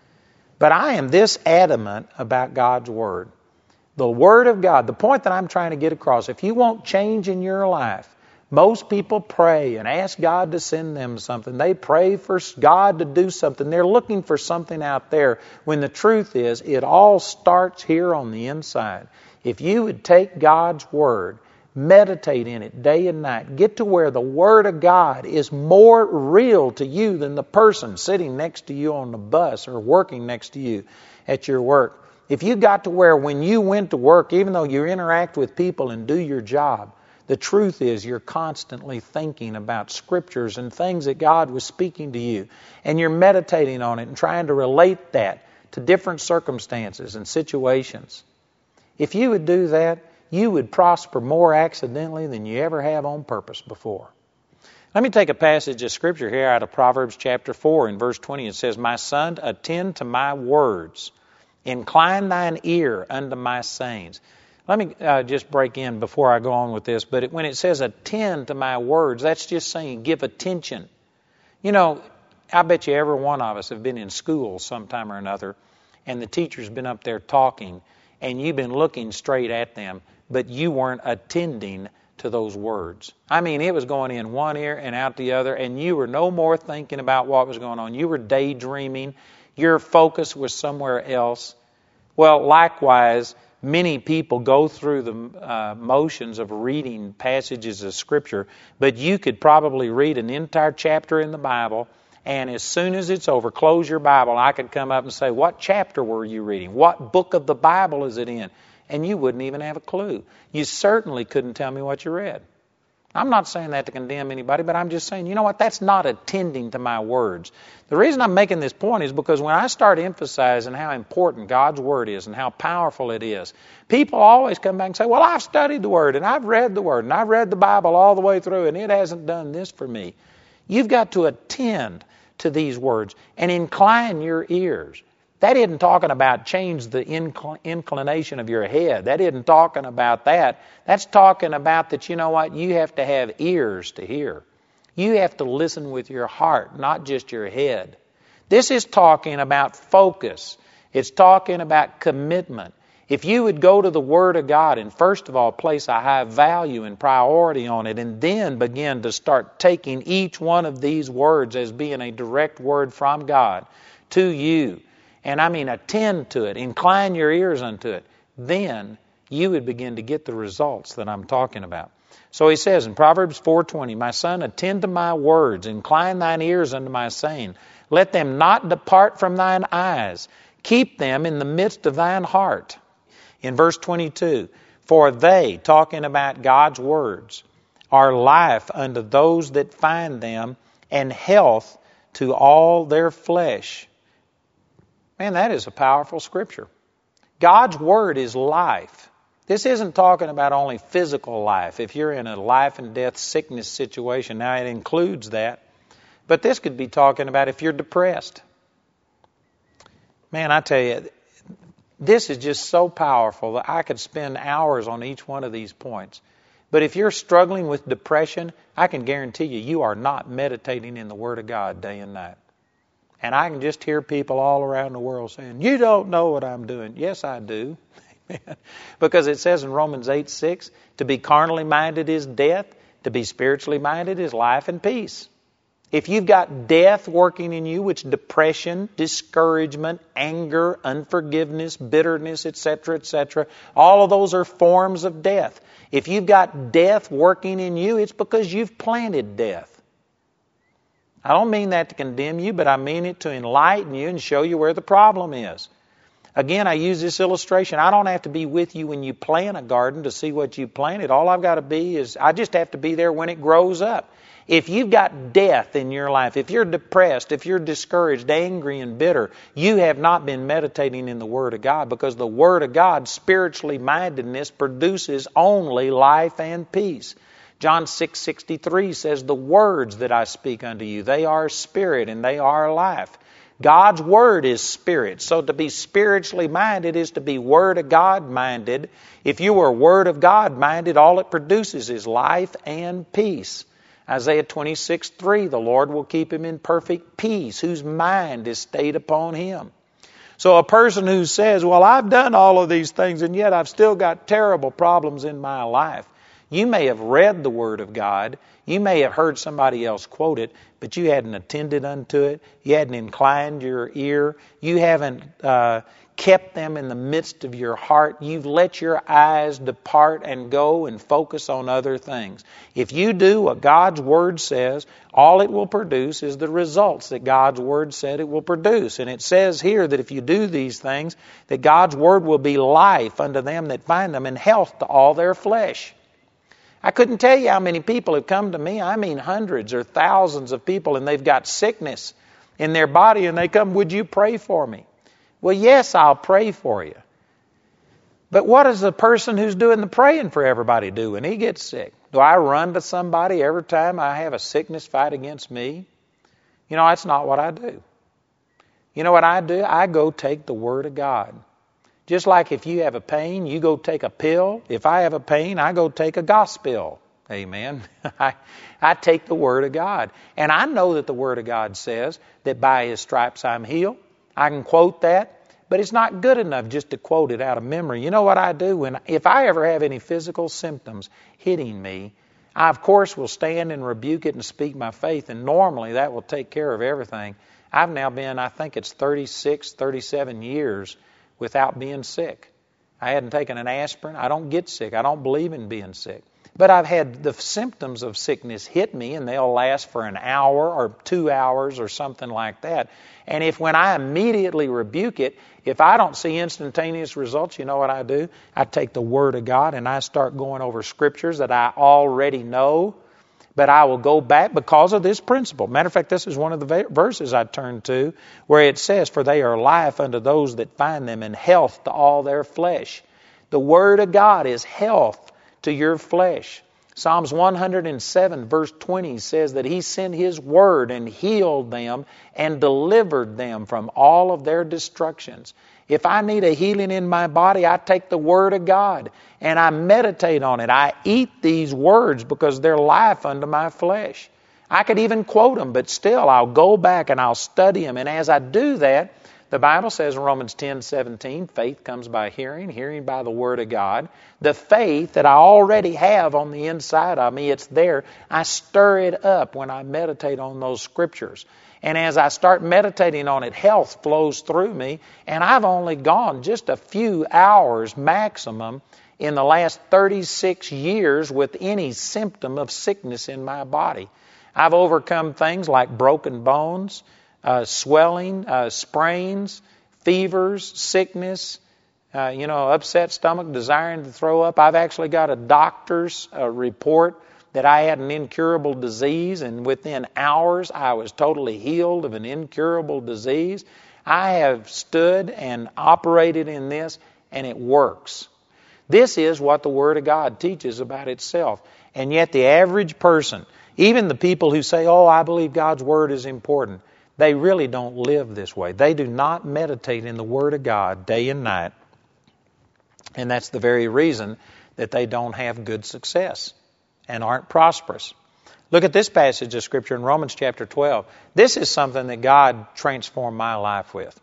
But I am this adamant about God's Word. The Word of God, the point that I'm trying to get across, if you want change in your life, most people pray and ask God to send them something. They pray for God to do something. They're looking for something out there when the truth is it all starts here on the inside. If you would take God's Word, meditate in it day and night, get to where the Word of God is more real to you than the person sitting next to you on the bus or working next to you at your work. If you got to where when you went to work, even though you interact with people and do your job, the truth is you're constantly thinking about Scriptures and things that God was speaking to you. And you're meditating on it and trying to relate that to different circumstances and situations. If you would do that, you would prosper more accidentally than you ever have on purpose before. Let me take a passage of Scripture here out of Proverbs chapter four in verse twenty. It says, "My son, attend to my words. Incline thine ear unto my sayings." Let me uh, just break in before I go on with this. But it, when it says attend to my words, that's just saying give attention. You know, I bet you every one of us have been in school sometime or another, and the teacher's been up there talking, and you've been looking straight at them, but you weren't attending to those words. I mean, it was going in one ear and out the other, and you were no more thinking about what was going on. You were daydreaming. Your focus was somewhere else. Well, likewise, many people go through the uh, motions of reading passages of Scripture, but you could probably read an entire chapter in the Bible, and as soon as it's over, close your Bible. I could come up and say, what chapter were you reading? What book of the Bible is it in? And you wouldn't even have a clue. You certainly couldn't tell me what you read. I'm not saying that to condemn anybody, but I'm just saying, you know what, that's not attending to my words. The reason I'm making this point is because when I start emphasizing how important God's Word is and how powerful it is, people always come back and say, well, I've studied the Word and I've read the Word and I've read the Bible all the way through and it hasn't done this for me. You've got to attend to these words and incline your ears. That isn't talking about change the incl- inclination of your head. That isn't talking about that. That's talking about that, you know what, you have to have ears to hear. You have to listen with your heart, not just your head. This is talking about focus. It's talking about commitment. If you would go to the Word of God and first of all place a high value and priority on it and then begin to start taking each one of these words as being a direct word from God to you, and I mean attend to it, incline your ears unto it, then you would begin to get the results that I'm talking about. So he says in Proverbs four twenty, "My son, attend to my words, incline thine ears unto my saying. Let them not depart from thine eyes. Keep them in the midst of thine heart." In verse twenty-two, "For they," talking about God's words, "are life unto those that find them, and health to all their flesh." Man, that is a powerful Scripture. God's Word is life. This isn't talking about only physical life. If you're in a life and death sickness situation, now it includes that. But this could be talking about if you're depressed. Man, I tell you, this is just so powerful that I could spend hours on each one of these points. But if you're struggling with depression, I can guarantee you, you are not meditating in the Word of God day and night. And I can just hear people all around the world saying, you don't know what I'm doing. Yes, I do. Because it says in Romans eight six, to be carnally minded is death, to be spiritually minded is life and peace. If you've got death working in you, which depression, discouragement, anger, unforgiveness, bitterness, et cetera, et cetera, all of those are forms of death. If you've got death working in you, it's because you've planted death. I don't mean that to condemn you, but I mean it to enlighten you and show you where the problem is. Again, I use this illustration. I don't have to be with you when you plant a garden to see what you planted. All I've got to be is, I just have to be there when it grows up. If you've got death in your life, if you're depressed, if you're discouraged, angry, and bitter, you have not been meditating in the Word of God, because the Word of God, spiritually mindedness, produces only life and peace. John six sixty-three says, the words that I speak unto you, they are spirit and they are life. God's Word is spirit. So to be spiritually minded is to be Word of God minded. If you are Word of God minded, all it produces is life and peace. Isaiah twenty-six three, the Lord will keep him in perfect peace, whose mind is stayed upon him. So a person who says, well, I've done all of these things and yet I've still got terrible problems in my life. You may have read the Word of God. You may have heard somebody else quote it, but you hadn't attended unto it. You hadn't inclined your ear. You haven't uh, kept them in the midst of your heart. You've let your eyes depart and go and focus on other things. If you do what God's Word says, all it will produce is the results that God's Word said it will produce. And it says here that if you do these things, that God's Word will be life unto them that find them and health to all their flesh. I couldn't tell you how many people have come to me. I mean hundreds or thousands of people, and they've got sickness in their body, and they come, would you pray for me? Well, yes, I'll pray for you. But what does the person who's doing the praying for everybody do when he gets sick? Do I run to somebody every time I have a sickness fight against me? You know, that's not what I do. You know what I do? I go take the Word of God. Just like if you have a pain, you go take a pill. If I have a pain, I go take a gospel. Amen. I, I take the Word of God. And I know that the Word of God says that by His stripes I'm healed. I can quote that, but it's not good enough just to quote it out of memory. You know what I do? When if I ever have any physical symptoms hitting me, I, of course, will stand and rebuke it and speak my faith, and normally that will take care of everything. I've now been, I think it's thirty-six, thirty-seven years without being sick. I hadn't taken an aspirin. I don't get sick. I don't believe in being sick. But I've had the symptoms of sickness hit me, and they'll last for an hour or two hours or something like that. And if when I immediately rebuke it, if I don't see instantaneous results, you know what I do? I take the Word of God and I start going over scriptures that I already know, but I will go back because of this principle. Matter of fact, this is one of the verses I turned to where it says, for they are life unto those that find them and health to all their flesh. The Word of God is health to your flesh. Psalms one hundred seven verse twenty says that He sent His Word and healed them and delivered them from all of their destructions. If I need a healing in my body, I take the Word of God and I meditate on it. I eat these words because they're life unto my flesh. I could even quote them, but still I'll go back and I'll study them. And as I do that, the Bible says in Romans ten seventeen, faith comes by hearing, hearing by the Word of God. The faith that I already have on the inside of me, it's there. I stir it up when I meditate on those scriptures. And as I start meditating on it, health flows through me. And I've only gone just a few hours maximum in the last thirty-six years with any symptom of sickness in my body. I've overcome things like broken bones, Uh, swelling, uh, sprains, fevers, sickness, uh, you know, upset stomach, desiring to throw up. I've actually got a doctor's uh, report that I had an incurable disease, and within hours I was totally healed of an incurable disease. I have stood and operated in this, and it works. This is what the Word of God teaches about itself. And yet the average person, even the people who say, oh, I believe God's Word is important, they really don't live this way. They do not meditate in the Word of God day and night. And that's the very reason that they don't have good success and aren't prosperous. Look at this passage of Scripture in Romans chapter twelve. This is something that God transformed my life with.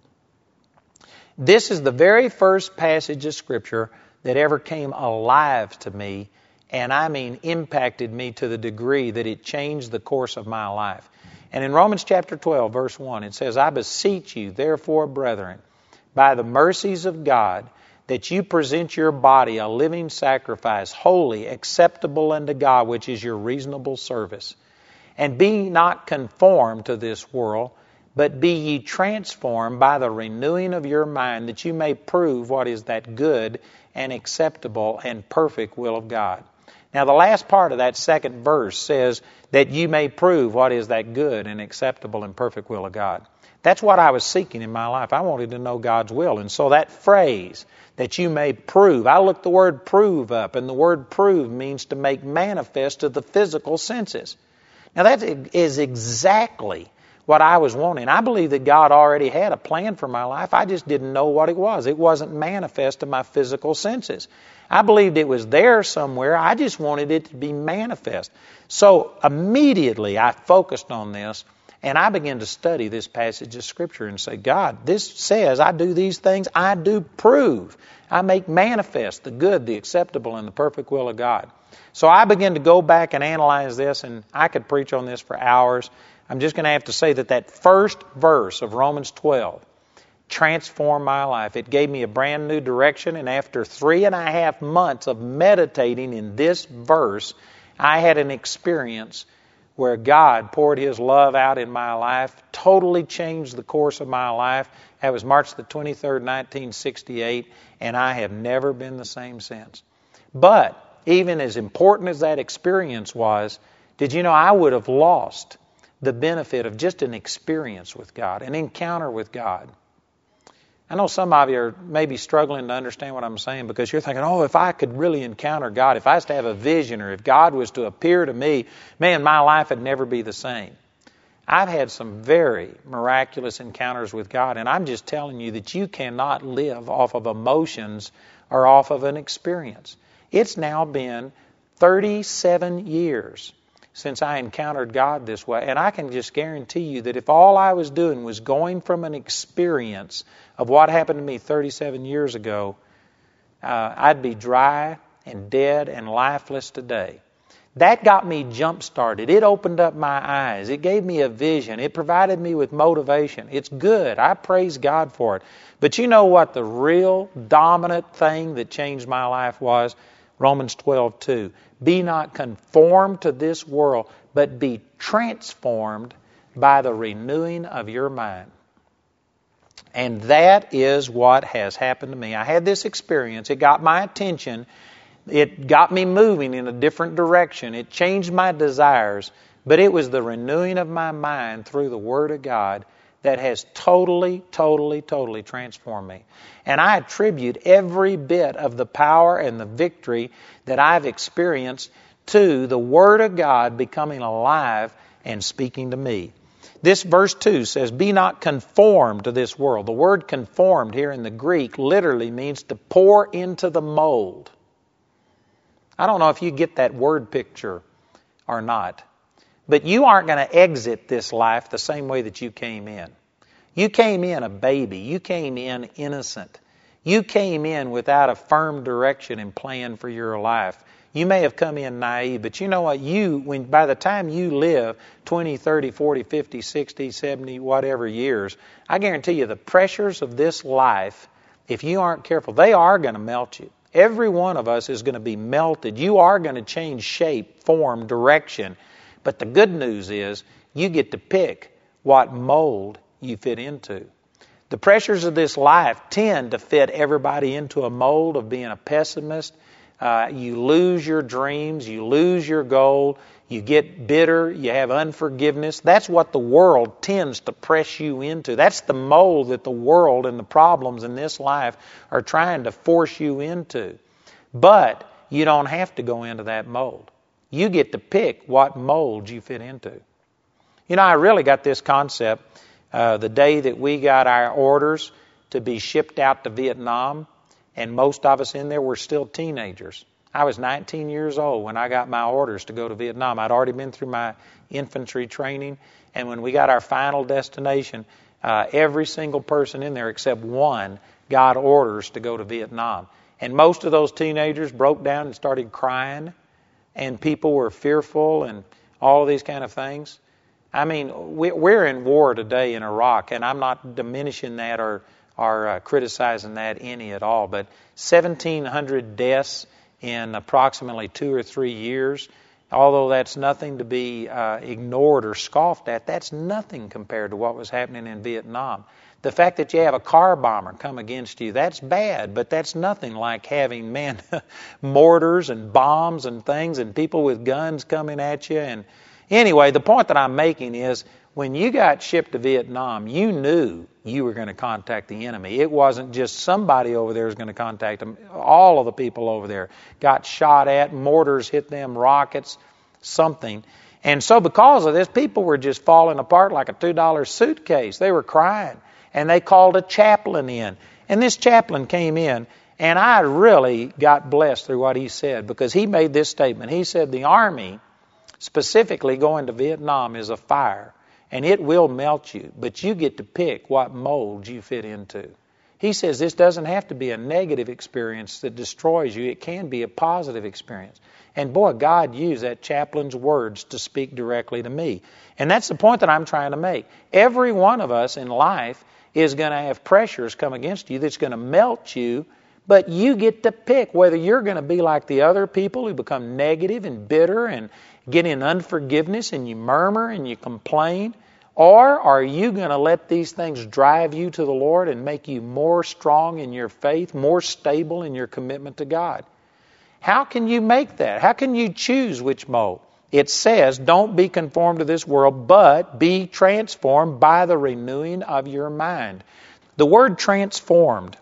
This is the very first passage of Scripture that ever came alive to me, and I mean impacted me to the degree that it changed the course of my life. And in Romans chapter twelve, verse one, it says, I beseech you, therefore, brethren, by the mercies of God, that you present your body a living sacrifice, holy, acceptable unto God, which is your reasonable service. And be not conformed to this world, but be ye transformed by the renewing of your mind, that you may prove what is that good and acceptable and perfect will of God. Now, the last part of that second verse says that you may prove what is that good and acceptable and perfect will of God. That's what I was seeking in my life. I wanted to know God's will. And so that phrase, that you may prove, I looked the word prove up, and the word prove means to make manifest to the physical senses. Now, that is exactly what I was wanting. I believe that God already had a plan for my life. I just didn't know what it was. It wasn't manifest to my physical senses. I believed it was there somewhere. I just wanted it to be manifest. So immediately I focused on this, and I began to study this passage of Scripture and say, God, this says I do these things. I do prove. I make manifest the good, the acceptable, and the perfect will of God. So I began to go back and analyze this, and I could preach on this for hours. I'm just going to have to say that that first verse of Romans twelve transformed my life. It gave me a brand new direction, and after three and a half months of meditating in this verse, I had an experience where God poured His love out in my life, totally changed the course of my life. That was March the twenty-third, nineteen sixty-eight, and I have never been the same since. But even as important as that experience was, did you know I would have lost the benefit of just an experience with God, an encounter with God. I know some of you are maybe struggling to understand what I'm saying because you're thinking, oh, if I could really encounter God, if I was to have a vision or if God was to appear to me, man, my life would never be the same. I've had some very miraculous encounters with God, and I'm just telling you that you cannot live off of emotions or off of an experience. It's now been thirty-seven years since I encountered God this way. And I can just guarantee you that if all I was doing was going from an experience of what happened to me thirty-seven years ago, uh, I'd be dry and dead and lifeless today. That got me jump-started. It opened up my eyes. It gave me a vision. It provided me with motivation. It's good. I praise God for it. But you know what the real dominant thing that changed my life was? Romans twelve two. Be not conformed to this world, but be transformed by the renewing of your mind. And that is what has happened to me. I had this experience. It got my attention. It got me moving in a different direction. It changed my desires. But it was the renewing of my mind through the Word of God that has totally, totally, totally transformed me. And I attribute every bit of the power and the victory that I've experienced to the Word of God becoming alive and speaking to me. This verse two says, be not conformed to this world. The word conformed here in the Greek literally means to pour into the mold. I don't know if you get that word picture or not. But you aren't going to exit this life the same way that you came in. You came in a baby. You came in innocent. You came in without a firm direction and plan for your life. You may have come in naive, but you know what? You, when by the time you live twenty, thirty, forty, fifty, sixty, seventy, whatever years, I guarantee you the pressures of this life, if you aren't careful, they are going to melt you. Every one of us is going to be melted. You are going to change shape, form, direction. But the good news is you get to pick what mold you fit into. The pressures of this life tend to fit everybody into a mold of being a pessimist. Uh, you lose your dreams. You lose your goal. You get bitter. You have unforgiveness. That's what the world tends to press you into. That's the mold that the world and the problems in this life are trying to force you into. But you don't have to go into that mold. You get to pick what mold you fit into. You know, I really got this concept uh, the day that we got our orders to be shipped out to Vietnam, and most of us in there were still teenagers. I was nineteen years old when I got my orders to go to Vietnam. I'd already been through my infantry training, and when we got our final destination, uh, every single person in there except one got orders to go to Vietnam. And most of those teenagers broke down and started crying, and people were fearful and all of these kind of things. I mean, we're in war today in Iraq, and I'm not diminishing that or, or uh, criticizing that any at all, but seventeen hundred deaths in approximately two or three years, although that's nothing to be uh, ignored or scoffed at, that's nothing compared to what was happening in Vietnam. The fact that you have a car bomber come against you, that's bad, but that's nothing like having, man, mortars and bombs and things and people with guns coming at you. And anyway, the point that I'm making is when you got shipped to Vietnam, you knew you were going to contact the enemy. It wasn't just somebody over there was going to contact them. All of the people over there got shot at, mortars hit them, rockets, something. And so because of this, people were just falling apart like a two dollar suitcase. They were crying. And they called a chaplain in. And this chaplain came in, and I really got blessed through what he said, because he made this statement. He said, the Army, specifically going to Vietnam, is a fire, and it will melt you, but you get to pick what mold you fit into. He says this doesn't have to be a negative experience that destroys you. It can be a positive experience. And boy, God used that chaplain's words to speak directly to me. And that's the point that I'm trying to make. Every one of us in life is going to have pressures come against you that's going to melt you, but you get to pick whether you're going to be like the other people who become negative and bitter and get in unforgiveness and you murmur and you complain, or are you going to let these things drive you to the Lord and make you more strong in your faith, more stable in your commitment to God? How can you make that? How can you choose which mold? It says, don't be conformed to this world, but be transformed by the renewing of your mind. The word transformed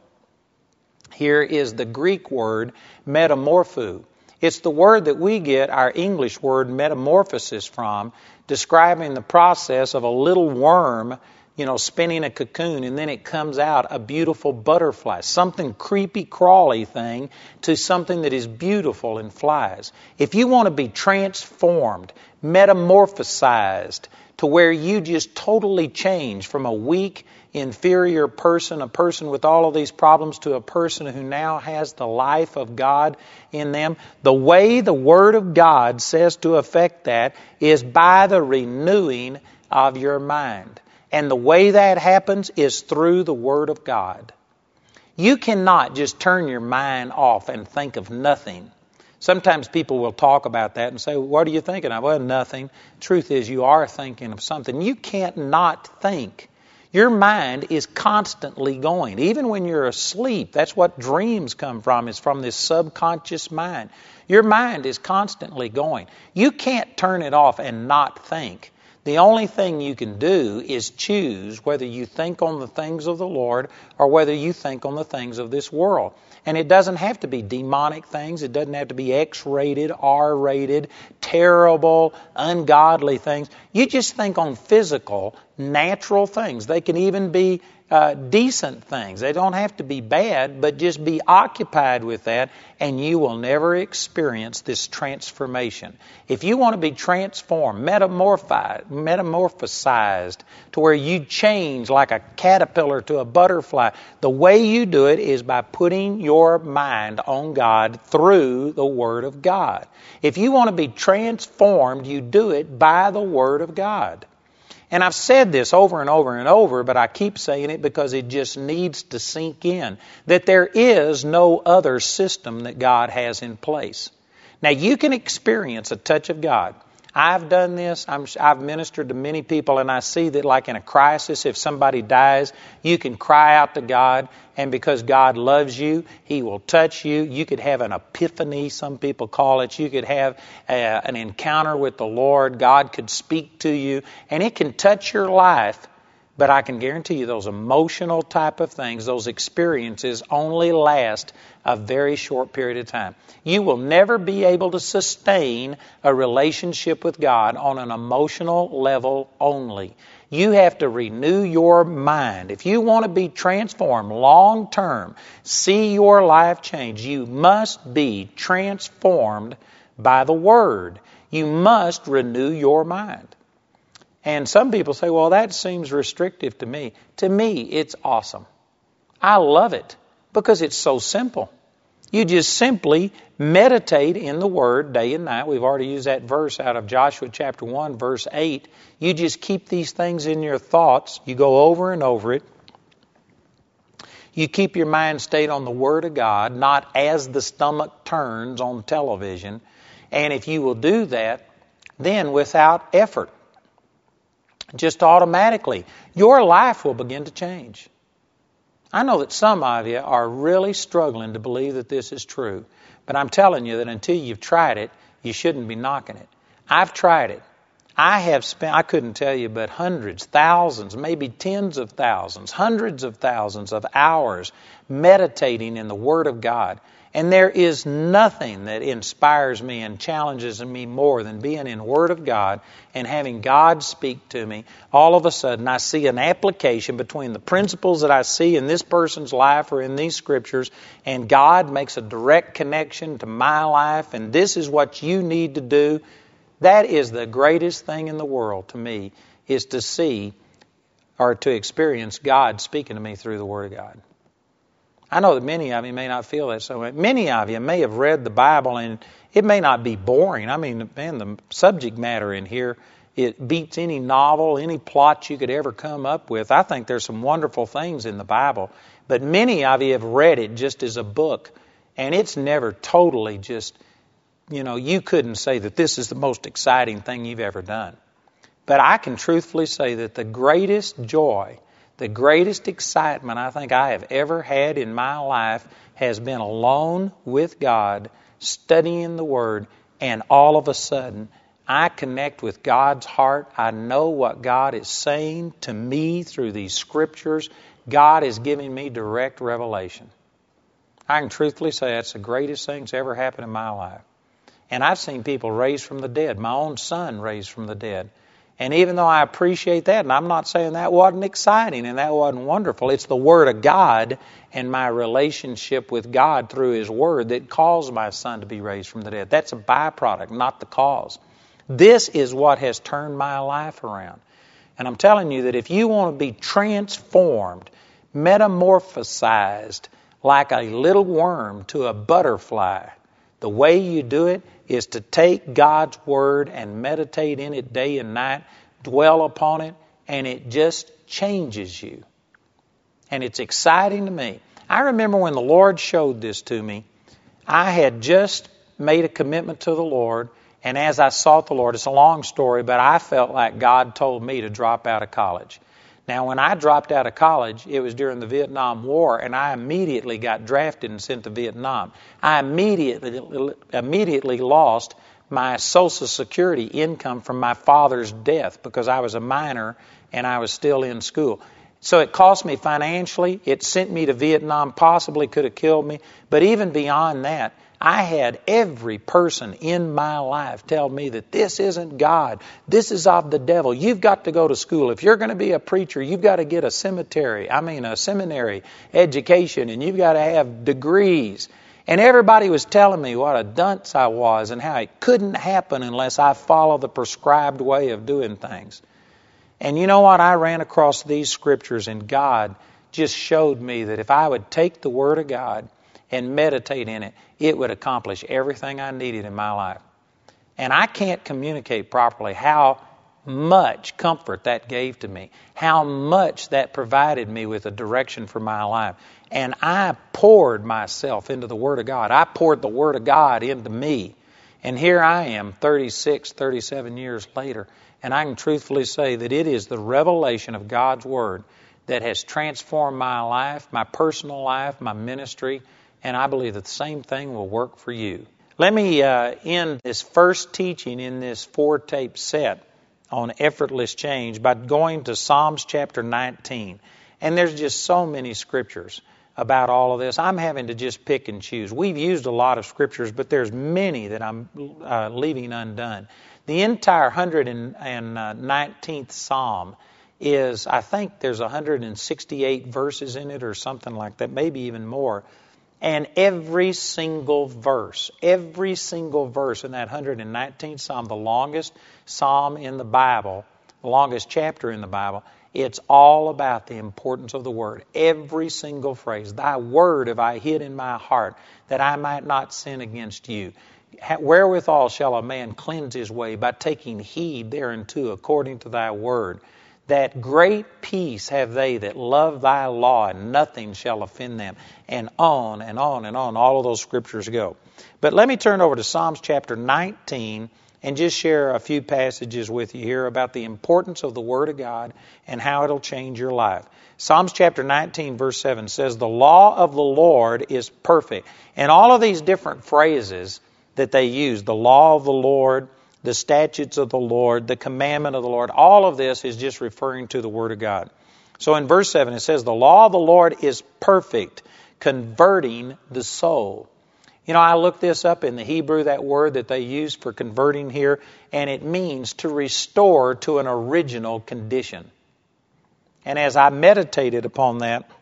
here is the Greek word metamorpho. It's the word that we get our English word metamorphosis from, describing the process of a little worm, you know, spinning a cocoon, and then it comes out a beautiful butterfly, something creepy, crawly thing, to something that is beautiful and flies. If you want to be transformed, metamorphosized, to where you just totally change from a weak, inferior person, a person with all of these problems, to a person who now has the life of God in them, the way the Word of God says to affect that is by the renewing of your mind. And the way that happens is through the Word of God. You cannot just turn your mind off and think of nothing. Sometimes people will talk about that and say, what are you thinking of? Well, nothing. Truth is, you are thinking of something. You can't not think. Your mind is constantly going. Even when you're asleep, that's what dreams come from, is from this subconscious mind. Your mind is constantly going. You can't turn it off and not think. The only thing you can do is choose whether you think on the things of the Lord or whether you think on the things of this world. And it doesn't have to be demonic things. It doesn't have to be X-rated, R-rated, terrible, ungodly things. You just think on physical, natural things. They can even be uh, decent things. They don't have to be bad, but just be occupied with that, and you will never experience this transformation. If you want to be transformed, metamorphized, metamorphosized, to where you change like a caterpillar to a butterfly, the way you do it is by putting your mind on God through the Word of God. If you want to be transformed, you do it by the Word of God. And I've said this over and over and over, but I keep saying it because it just needs to sink in, that there is no other system that God has in place. Now, you can experience a touch of God. I've done this. I'm, I've ministered to many people, and I see that like in a crisis, if somebody dies, you can cry out to God, and because God loves you, He will touch you. You could have an epiphany, some people call it. You could have a, an encounter with the Lord. God could speak to you, and it can touch your life. But I can guarantee you those emotional type of things, those experiences only last a very short period of time. You will never be able to sustain a relationship with God on an emotional level only. You have to renew your mind. If you want to be transformed long term, see your life change, you must be transformed by the Word. You must renew your mind. And some people say, well, that seems restrictive to me. To me, it's awesome. I love it because it's so simple. You just simply meditate in the Word day and night. We've already used that verse out of Joshua chapter one, verse eight. You just keep these things in your thoughts. You go over and over it. You keep your mind stayed on the Word of God, not as the stomach turns on television. And if you will do that, then without effort, just automatically, your life will begin to change. I know that some of you are really struggling to believe that this is true, but I'm telling you that until you've tried it, you shouldn't be knocking it. I've tried it. I have spent, I couldn't tell you, but hundreds, thousands, maybe tens of thousands, hundreds of thousands of hours meditating in the Word of God. And there is nothing that inspires me and challenges me more than being in the Word of God and having God speak to me. All of a sudden, I see an application between the principles that I see in this person's life or in these Scriptures, and God makes a direct connection to my life, and this is what you need to do. That is the greatest thing in the world to me, is to see or to experience God speaking to me through the Word of God. I know that many of you may not feel that so. Many of you may have read the Bible and it may not be boring. I mean, man, the subject matter in here, it beats any novel, any plot you could ever come up with. I think there's some wonderful things in the Bible. But many of you have read it just as a book, and it's never totally just, you know, you couldn't say that this is the most exciting thing you've ever done. But I can truthfully say that the greatest joy, the greatest excitement I think I have ever had in my life has been alone with God, studying the Word, and all of a sudden I connect with God's heart. I know what God is saying to me through these Scriptures. God is giving me direct revelation. I can truthfully say that's the greatest thing that's ever happened in my life. And I've seen people raised from the dead. My own son raised from the dead. And even though I appreciate that, and I'm not saying that wasn't exciting and that wasn't wonderful, it's the Word of God and my relationship with God through His Word that caused my son to be raised from the dead. That's a byproduct, not the cause. This is what has turned my life around. And I'm telling you that if you want to be transformed, metamorphosized like a little worm to a butterfly, the way you do it is to take God's Word and meditate in it day and night, dwell upon it, and it just changes you. And it's exciting to me. I remember when the Lord showed this to me, I had just made a commitment to the Lord, and as I sought the Lord, it's a long story, but I felt like God told me to drop out of college. Now, when I dropped out of college, it was during the Vietnam War, and I immediately got drafted and sent to Vietnam. I immediately immediately lost my Social Security income from my father's death because I was a minor and I was still in school. So it cost me financially. It sent me to Vietnam, possibly could have killed me. But even beyond that, I had every person in my life tell me that this isn't God. This is of the devil. You've got to go to school. If you're going to be a preacher, you've got to get a cemetery, I mean a seminary education, and you've got to have degrees. And everybody was telling me what a dunce I was and how it couldn't happen unless I followed the prescribed way of doing things. And you know what? I ran across these Scriptures, and God just showed me that if I would take the Word of God and meditate in it, it would accomplish everything I needed in my life. And I can't communicate properly how much comfort that gave to me, how much that provided me with a direction for my life. And I poured myself into the Word of God. I poured the Word of God into me. And here I am, thirty-six, thirty-seven years later, and I can truthfully say that it is the revelation of God's Word that has transformed my life, my personal life, my ministry, and I believe that the same thing will work for you. Let me uh, end this first teaching in this four-tape set on effortless change by going to Psalms chapter nineteen. And there's just so many scriptures about all of this. I'm having to just pick and choose. We've used a lot of scriptures, but there's many that I'm uh, leaving undone. The entire one hundred nineteenth Psalm is, I think there's one hundred sixty-eight verses in it or something like that, maybe even more. And every single verse, every single verse in that one hundred nineteenth Psalm, the longest psalm in the Bible, the longest chapter in the Bible, it's all about the importance of the Word. Every single phrase. Thy Word have I hid in my heart, that I might not sin against you. Wherewithal shall a man cleanse his way? By taking heed thereunto, according to thy Word. That great peace have they that love thy law, and nothing shall offend them. And on and on and on, all of those scriptures go. But let me turn over to Psalms chapter nineteen and just share a few passages with you here about the importance of the Word of God and how it'll change your life. Psalms chapter nineteen, verse seven says, the law of the Lord is perfect. And all of these different phrases that they use, the law of the Lord, the statutes of the Lord, the commandment of the Lord, all of this is just referring to the Word of God. So in verse seven it says, the law of the Lord is perfect, converting the soul. You know, I looked this up in the Hebrew, that word that they use for converting here, and it means to restore to an original condition. And as I meditated upon that,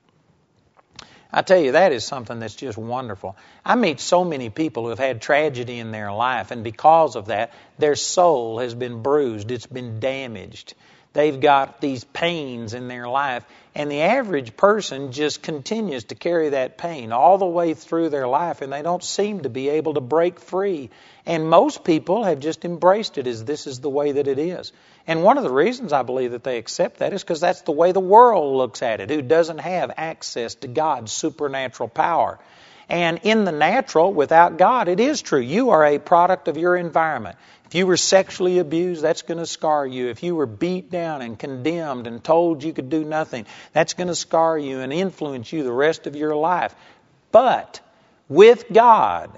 I tell you, that is something that's just wonderful. I meet so many people who have had tragedy in their life, and because of that, their soul has been bruised, it's been damaged. They've got these pains in their life, and the average person just continues to carry that pain all the way through their life, and they don't seem to be able to break free. And most people have just embraced it as this is the way that it is. And one of the reasons I believe that they accept that is because that's the way the world looks at it, who doesn't have access to God's supernatural power. And in the natural, without God, it is true. You are a product of your environment. If you were sexually abused, that's going to scar you. If you were beat down and condemned and told you could do nothing, that's going to scar you and influence you the rest of your life. But with God,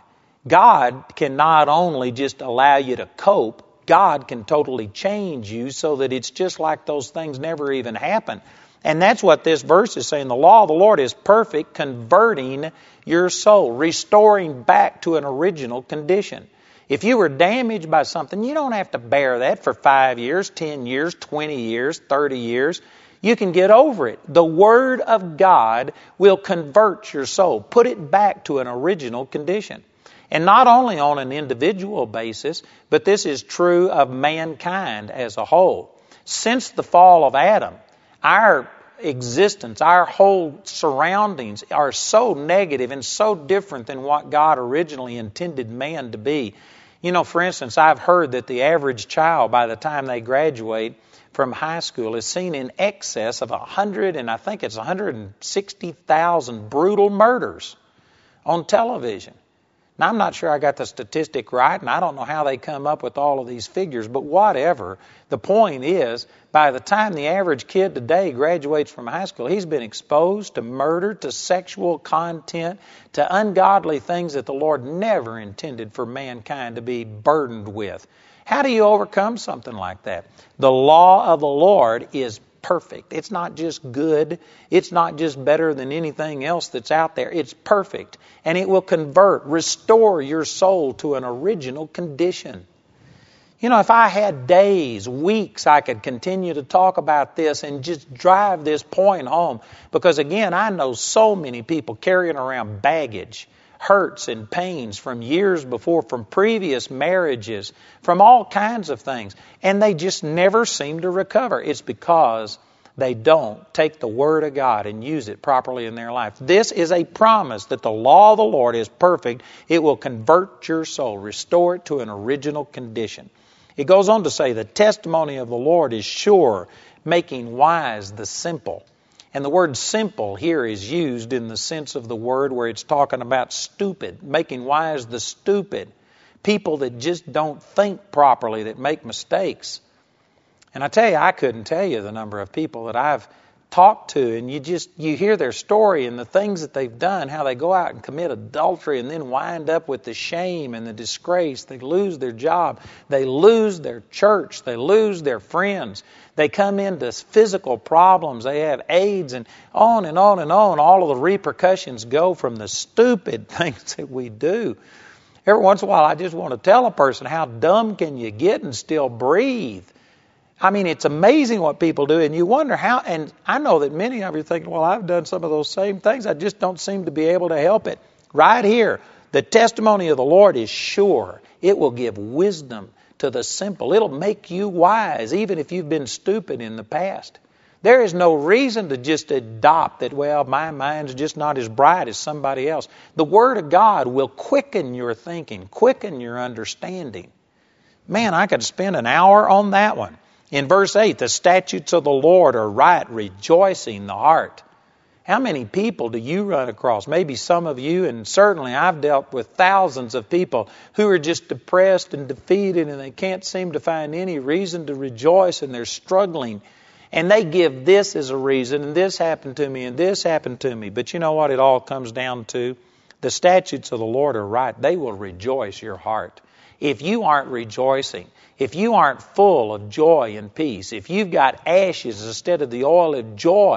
God can not only just allow you to cope, God can totally change you so that it's just like those things never even happened. And that's what this verse is saying. The law of the Lord is perfect, converting your soul, restoring back to an original condition. If you were damaged by something, you don't have to bear that for five years, ten years, twenty years, thirty years. You can get over it. The Word of God will convert your soul, put it back to an original condition. And not only on an individual basis, but this is true of mankind as a whole. Since the fall of Adam, our existence, our whole surroundings are so negative and so different than what God originally intended man to be. You know, for instance, I've heard that the average child, by the time they graduate from high school, is seen in excess of a hundred, and I think it's one hundred sixty thousand brutal murders on television. Now, I'm not sure I got the statistic right, and I don't know how they come up with all of these figures, but whatever. The point is, by the time the average kid today graduates from high school, he's been exposed to murder, to sexual content, to ungodly things that the Lord never intended for mankind to be burdened with. How do you overcome something like that? The law of the Lord is perfect. It's not just good. It's not just better than anything else that's out there. It's perfect. And it will convert, restore your soul to an original condition. You know, if I had days, weeks, I could continue to talk about this and just drive this point home. Because again, I know so many people carrying around baggage, hurts and pains from years before, from previous marriages, from all kinds of things. And they just never seem to recover. It's because they don't take the Word of God and use it properly in their life. This is a promise that the law of the Lord is perfect. It will convert your soul, restore it to an original condition. It goes on to say, the testimony of the Lord is sure, making wise the simple. And the word simple here is used in the sense of the word where it's talking about stupid, making wise the stupid. People that just don't think properly, that make mistakes. And I tell you, I couldn't tell you the number of people that I've talked to, and you just, you hear their story and the things that they've done, how they go out and commit adultery and then wind up with the shame and the disgrace. They lose their job. They lose their church. They lose their friends. They come into physical problems. They have AIDS and on and on and on. All of the repercussions go from the stupid things that we do. Every once in a while, I just want to tell a person, how dumb can you get and still breathe? I mean, it's amazing what people do, and you wonder how, and I know that many of you think, well, I've done some of those same things. I just don't seem to be able to help it. Right here, the testimony of the Lord is sure. It will give wisdom to the simple. It'll make you wise, even if you've been stupid in the past. There is no reason to just adopt that, well, my mind's just not as bright as somebody else. The Word of God will quicken your thinking, quicken your understanding. Man, I could spend an hour on that one. In verse eight, the statutes of the Lord are right, rejoicing the heart. How many people do you run across? Maybe some of you, and certainly I've dealt with thousands of people who are just depressed and defeated, and they can't seem to find any reason to rejoice, and they're struggling. And they give this as a reason, and this happened to me, and this happened to me. But you know what it all comes down to? The statutes of the Lord are right. They will rejoice your heart. If you aren't rejoicing, if you aren't full of joy and peace, if you've got ashes instead of the oil of joy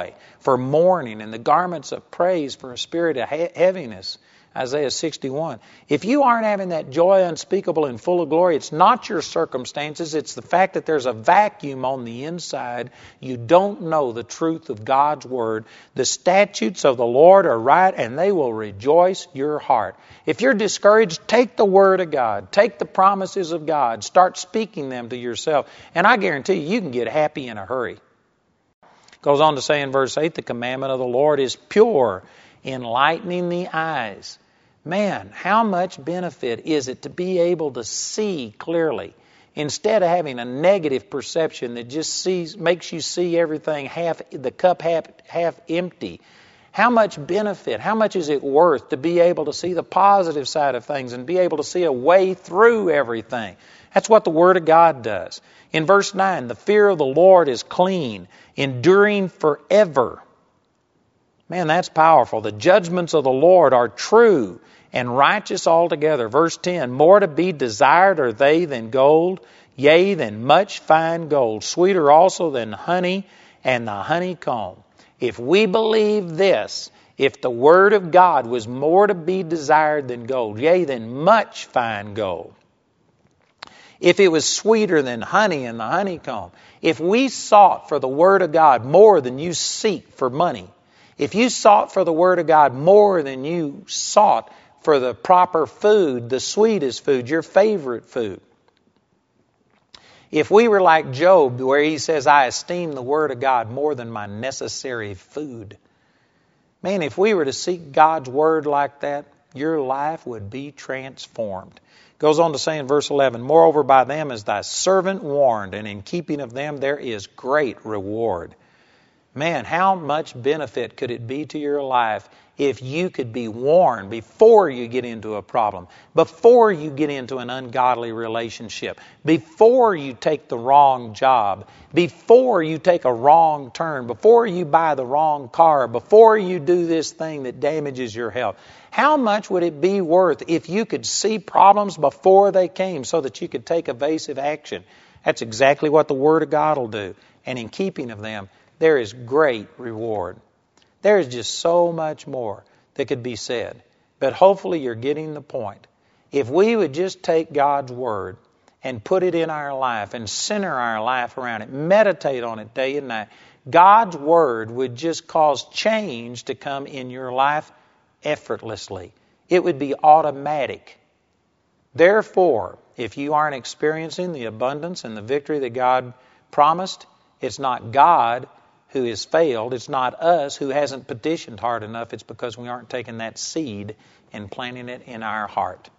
for mourning, and the garments of praise for a spirit of he- heaviness. Isaiah sixty-one. If you aren't having that joy unspeakable and full of glory, it's not your circumstances. It's the fact that there's a vacuum on the inside. You don't know the truth of God's Word. The statutes of the Lord are right, and they will rejoice your heart. If you're discouraged, take the Word of God. Take the promises of God. Start speaking them to yourself. And I guarantee you, you can get happy in a hurry. Goes on to say in verse eight, the commandment of the Lord is pure, enlightening the eyes. Man, how much benefit is it to be able to see clearly instead of having a negative perception that just sees, makes you see everything half, the cup half, half empty. How much benefit, how much is it worth to be able to see the positive side of things and be able to see a way through everything? That's what the Word of God does. In verse nine, the fear of the Lord is clean, enduring forever. Man, that's powerful. The judgments of the Lord are true and righteous altogether. Verse ten, more to be desired are they than gold, yea, than much fine gold, sweeter also than honey and the honeycomb. If we believe this, if the Word of God was more to be desired than gold, yea, than much fine gold, if it was sweeter than honey and the honeycomb, if we sought for the Word of God more than you seek for money, if you sought for the Word of God more than you sought for the proper food, the sweetest food, your favorite food. If we were like Job, where he says, I esteem the Word of God more than my necessary food. Man, if we were to seek God's Word like that, your life would be transformed. Goes on to say in verse eleven, moreover by them is thy servant warned, and in keeping of them there is great reward. Man, how much benefit could it be to your life if you could be warned before you get into a problem, before you get into an ungodly relationship, before you take the wrong job, before you take a wrong turn, before you buy the wrong car, before you do this thing that damages your health. How much would it be worth if you could see problems before they came so that you could take evasive action? That's exactly what the Word of God will do. And in keeping of them, there is great reward. There is just so much more that could be said. But hopefully you're getting the point. If we would just take God's Word and put it in our life and center our life around it, meditate on it day and night, God's Word would just cause change to come in your life effortlessly. It would be automatic. Therefore, if you aren't experiencing the abundance and the victory that God promised, it's not God who has failed. It's not us who hasn't petitioned hard enough. It's because we aren't taking that seed and planting it in our heart.